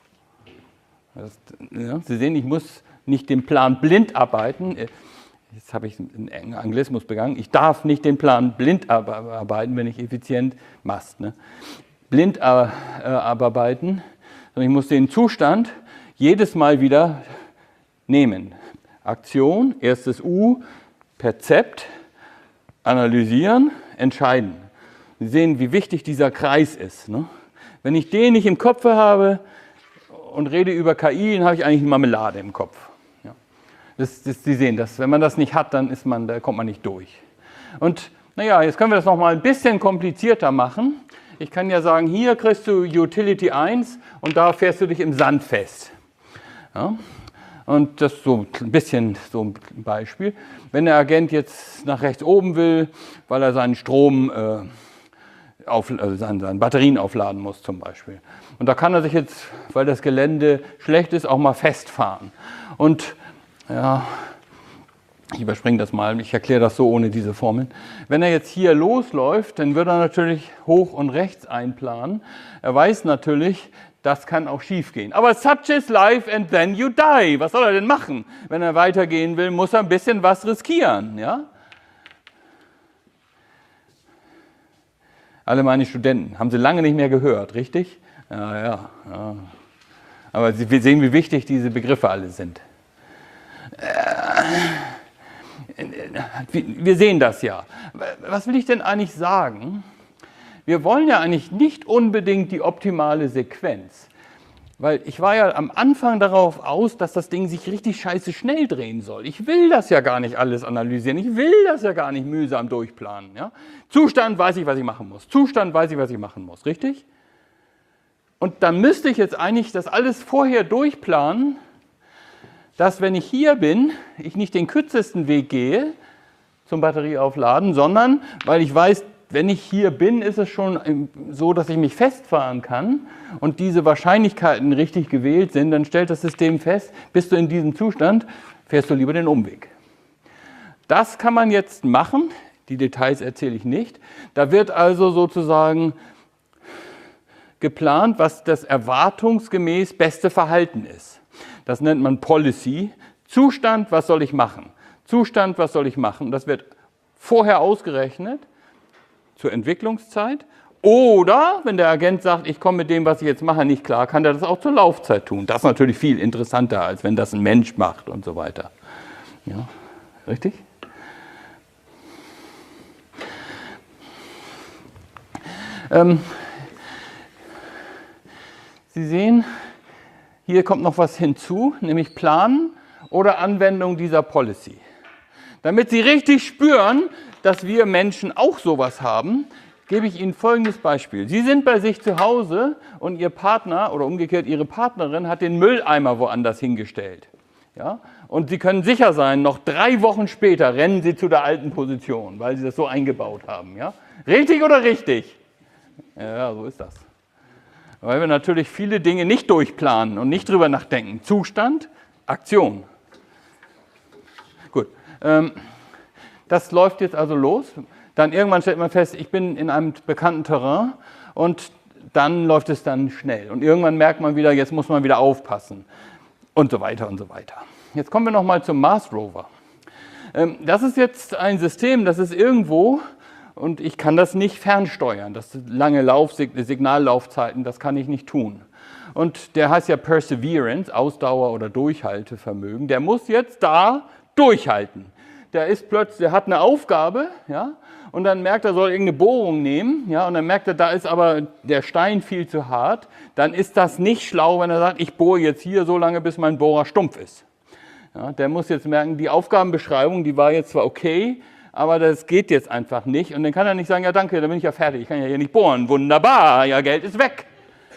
Das, ja, Sie sehen, ich muss nicht den Plan blind arbeiten. Jetzt habe ich einen Anglismus begangen. Ich darf nicht den Plan blind arbeiten, wenn ich effizient mast. Ne? Blind abarbeiten, sondern ich muss den Zustand jedes Mal wieder nehmen. Aktion, erstes U, Perzept, analysieren, entscheiden. Sie sehen, wie wichtig dieser Kreis ist. Ne? Wenn ich den nicht im Kopf habe und rede über K I, dann habe ich eigentlich eine Marmelade im Kopf. Ja. Das, das, Sie sehen, dass, wenn man das nicht hat, dann ist man, da kommt man nicht durch. Und naja, jetzt können wir das noch mal ein bisschen komplizierter machen. Ich kann ja sagen, hier kriegst du Utility eins und da fährst du dich im Sand fest. Ja? Und das ist so ein bisschen so ein Beispiel. Wenn der Agent jetzt nach rechts oben will, weil er seinen Strom, äh, auf, also seine, seine Batterien aufladen muss zum Beispiel. Und da kann er sich jetzt, weil das Gelände schlecht ist, auch mal festfahren. Und ja, ich überspringe das mal, ich erkläre das so ohne diese Formeln. Wenn er jetzt hier losläuft, dann wird er natürlich hoch und rechts einplanen. Er weiß natürlich, das kann auch schief gehen. Aber such is life and then you die. Was soll er denn machen? Wenn er weitergehen will, muss er ein bisschen was riskieren. Ja? Alle meine Studenten, haben Sie lange nicht mehr gehört, richtig? Ja, ja, ja. Aber Sie, wir sehen, wie wichtig diese Begriffe alle sind. Wir sehen das ja. Was will ich denn eigentlich sagen? Wir wollen ja eigentlich nicht unbedingt die optimale Sequenz. Weil ich war ja am Anfang darauf aus, dass das Ding sich richtig scheiße schnell drehen soll. Ich will das ja gar nicht alles analysieren. Ich will das ja gar nicht mühsam durchplanen. Ja? Zustand weiß ich, was ich machen muss. Zustand weiß ich, was ich machen muss. Richtig? Und dann müsste ich jetzt eigentlich das alles vorher durchplanen, dass wenn ich hier bin, ich nicht den kürzesten Weg gehe zum Batterieaufladen, sondern weil ich weiß, wenn ich hier bin, ist es schon so, dass ich mich festfahren kann und diese Wahrscheinlichkeiten richtig gewählt sind, dann stellt das System fest, bist du in diesem Zustand, fährst du lieber den Umweg. Das kann man jetzt machen, die Details erzähle ich nicht. Da wird also sozusagen geplant, was das erwartungsgemäß beste Verhalten ist. Das nennt man Policy. Zustand, was soll ich machen? Zustand, was soll ich machen? Das wird vorher ausgerechnet zur Entwicklungszeit. Oder, wenn der Agent sagt, ich komme mit dem, was ich jetzt mache, nicht klar, kann der das auch zur Laufzeit tun. Das ist natürlich viel interessanter, als wenn das ein Mensch macht und so weiter. Ja, richtig? Ähm, Sie sehen, hier kommt noch was hinzu, nämlich Planen oder Anwendung dieser Policy. Damit Sie richtig spüren, dass wir Menschen auch sowas haben, gebe ich Ihnen folgendes Beispiel. Sie sind bei sich zu Hause und Ihr Partner oder umgekehrt Ihre Partnerin hat den Mülleimer woanders hingestellt. Ja? Und Sie können sicher sein, noch drei Wochen später rennen Sie zu der alten Position, weil Sie das so eingebaut haben. Ja? Richtig oder richtig? Ja, so ist das. Weil wir natürlich viele Dinge nicht durchplanen und nicht drüber nachdenken. Zustand, Aktion. Gut. Ähm, Das läuft jetzt also los. Dann irgendwann stellt man fest, ich bin in einem bekannten Terrain und dann läuft es dann schnell. Und irgendwann merkt man wieder, jetzt muss man wieder aufpassen und so weiter und so weiter. Jetzt kommen wir nochmal zum Mars Rover. Das ist jetzt ein System, das ist irgendwo und ich kann das nicht fernsteuern. Das lange Lauf, Signallaufzeiten, das kann ich nicht tun. Und der heißt ja Perseverance, Ausdauer oder Durchhaltevermögen. Der muss jetzt da durchhalten. Der ist plötzlich, der hat eine Aufgabe, ja, und dann merkt er, er soll irgendeine Bohrung nehmen, ja, und dann merkt er, da ist aber der Stein viel zu hart, dann ist das nicht schlau, wenn er sagt, ich bohre jetzt hier so lange, bis mein Bohrer stumpf ist. Ja, der muss jetzt merken, die Aufgabenbeschreibung, die war jetzt zwar okay, aber das geht jetzt einfach nicht. Und dann kann er nicht sagen, ja danke, dann bin ich ja fertig, ich kann ja hier nicht bohren, wunderbar, ja, Geld ist weg.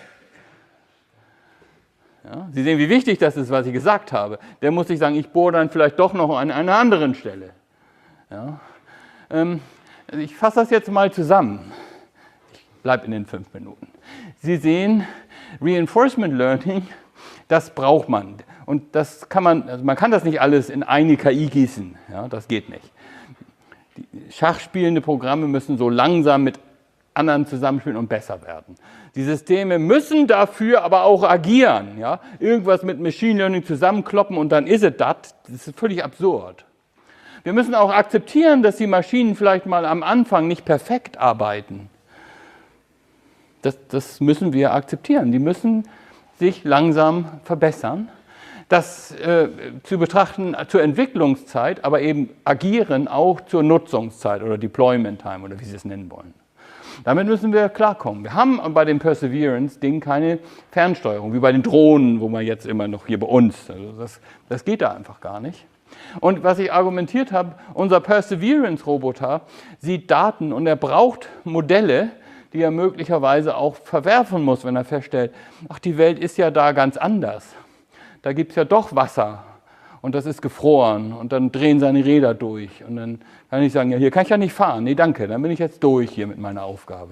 Ja, Sie sehen, wie wichtig das ist, was ich gesagt habe. Der muss sich sagen, ich bohre dann vielleicht doch noch an einer anderen Stelle. Ja, ähm, also ich fasse das jetzt mal zusammen. Ich bleibe in den fünf Minuten. Sie sehen, Reinforcement Learning, das braucht man. Und das kann man, also man kann das nicht alles in eine K I gießen. Ja, das geht nicht. Die schachspielende Programme müssen so langsam mit anderen zusammenspielen und besser werden. Die Systeme müssen dafür aber auch agieren. Ja? Irgendwas mit Machine Learning zusammenkloppen und dann ist es das. Das ist völlig absurd. Wir müssen auch akzeptieren, dass die Maschinen vielleicht mal am Anfang nicht perfekt arbeiten. Das, das müssen wir akzeptieren. Die müssen sich langsam verbessern. Das äh, zu betrachten zur Entwicklungszeit, aber eben agieren auch zur Nutzungszeit oder Deployment Time oder wie Sie es nennen wollen. Damit müssen wir klarkommen. Wir haben bei dem Perseverance-Ding keine Fernsteuerung, wie bei den Drohnen, wo man jetzt immer noch hier bei uns, also das, das geht da einfach gar nicht. Und was ich argumentiert habe, unser Perseverance-Roboter sieht Daten und er braucht Modelle, die er möglicherweise auch verwerfen muss, wenn er feststellt, ach, die Welt ist ja da ganz anders. Da gibt es ja doch Wasser und das ist gefroren und dann drehen seine Räder durch und dann kann ich sagen, ja, hier kann ich ja nicht fahren. Nee, danke, dann bin ich jetzt durch hier mit meiner Aufgabe.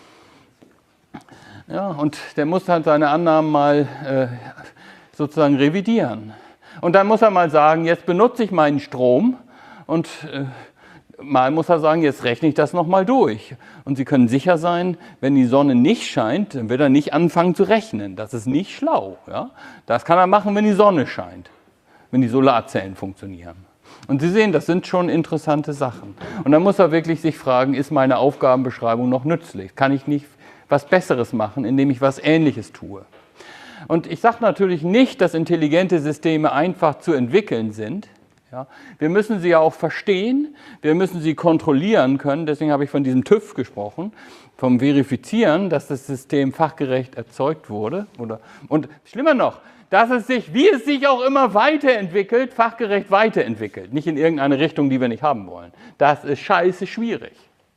Ja, und der muss halt seine Annahmen mal äh, sozusagen revidieren. Und dann muss er mal sagen, jetzt benutze ich meinen Strom und äh, mal muss er sagen, jetzt rechne ich das nochmal durch. Und Sie können sicher sein, wenn die Sonne nicht scheint, dann wird er nicht anfangen zu rechnen. Das ist nicht schlau. Ja? Das kann er machen, wenn die Sonne scheint, wenn die Solarzellen funktionieren. Und Sie sehen, das sind schon interessante Sachen. Und dann muss er wirklich sich fragen, ist meine Aufgabenbeschreibung noch nützlich? Kann ich nicht was Besseres machen, indem ich was Ähnliches tue? Und ich sage natürlich nicht, dass intelligente Systeme einfach zu entwickeln sind. Ja, wir müssen sie ja auch verstehen, wir müssen sie kontrollieren können, deswegen habe ich von diesem TÜV gesprochen, vom Verifizieren, dass das System fachgerecht erzeugt wurde. Oder, und schlimmer noch, dass es sich, wie es sich auch immer weiterentwickelt, fachgerecht weiterentwickelt. Nicht in irgendeine Richtung, die wir nicht haben wollen. Das ist scheiße schwierig.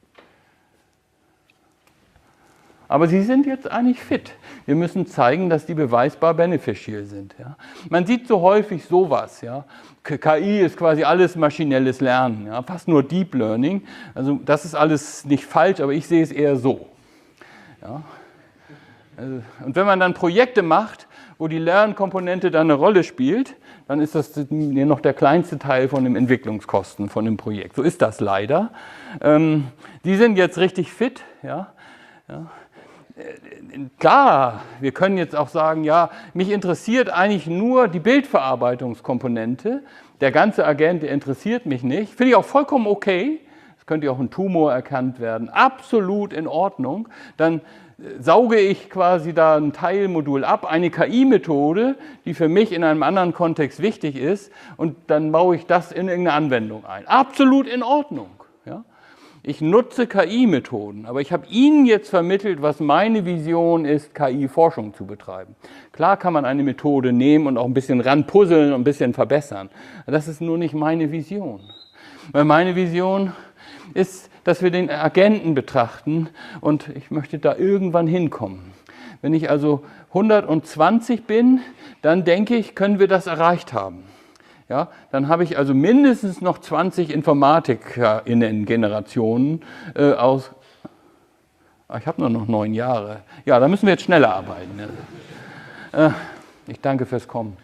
Aber sie sind jetzt eigentlich fit. Wir müssen zeigen, dass die beweisbar beneficial sind. Ja. Man sieht so häufig sowas. Ja. K I ist quasi alles maschinelles Lernen, ja. Fast nur Deep Learning. Also das ist alles nicht falsch, aber ich sehe es eher so. Ja. Und wenn man dann Projekte macht, wo die Lernkomponente dann eine Rolle spielt, dann ist das noch der kleinste Teil von den Entwicklungskosten von dem Projekt. So ist das leider. Ähm, die sind jetzt richtig fit. Ja. Ja. Klar, wir können jetzt auch sagen, ja, mich interessiert eigentlich nur die Bildverarbeitungskomponente. Der ganze Agent, der interessiert mich nicht. Finde ich auch vollkommen okay. Es könnte ja auch ein Tumor erkannt werden. Absolut in Ordnung. Dann sauge ich quasi da ein Teilmodul ab, eine K I-Methode, die für mich in einem anderen Kontext wichtig ist, und dann baue ich das in irgendeine Anwendung ein. Absolut in Ordnung. Ja? Ich nutze K I-Methoden, aber ich habe Ihnen jetzt vermittelt, was meine Vision ist, K I-Forschung zu betreiben. Klar kann man eine Methode nehmen und auch ein bisschen ranpuzzeln und ein bisschen verbessern. Das ist nur nicht meine Vision. Weil meine Vision ist, dass wir den Agenten betrachten und ich möchte da irgendwann hinkommen. Wenn ich also hundertzwanzig bin, dann denke ich, können wir das erreicht haben. Ja, dann habe ich also mindestens noch zwanzig InformatikerInnen-Generationen äh, aus. Ah, ich habe nur noch neun Jahre. Ja, da müssen wir jetzt schneller arbeiten. Ne? Äh, ich danke fürs Kommen.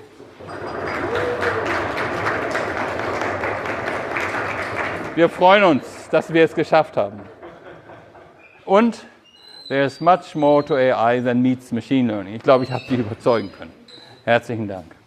Wir freuen uns, dass wir es geschafft haben. Und there's much more to A I than meets machine learning. Ich glaube, ich habe Sie überzeugen können. Herzlichen Dank.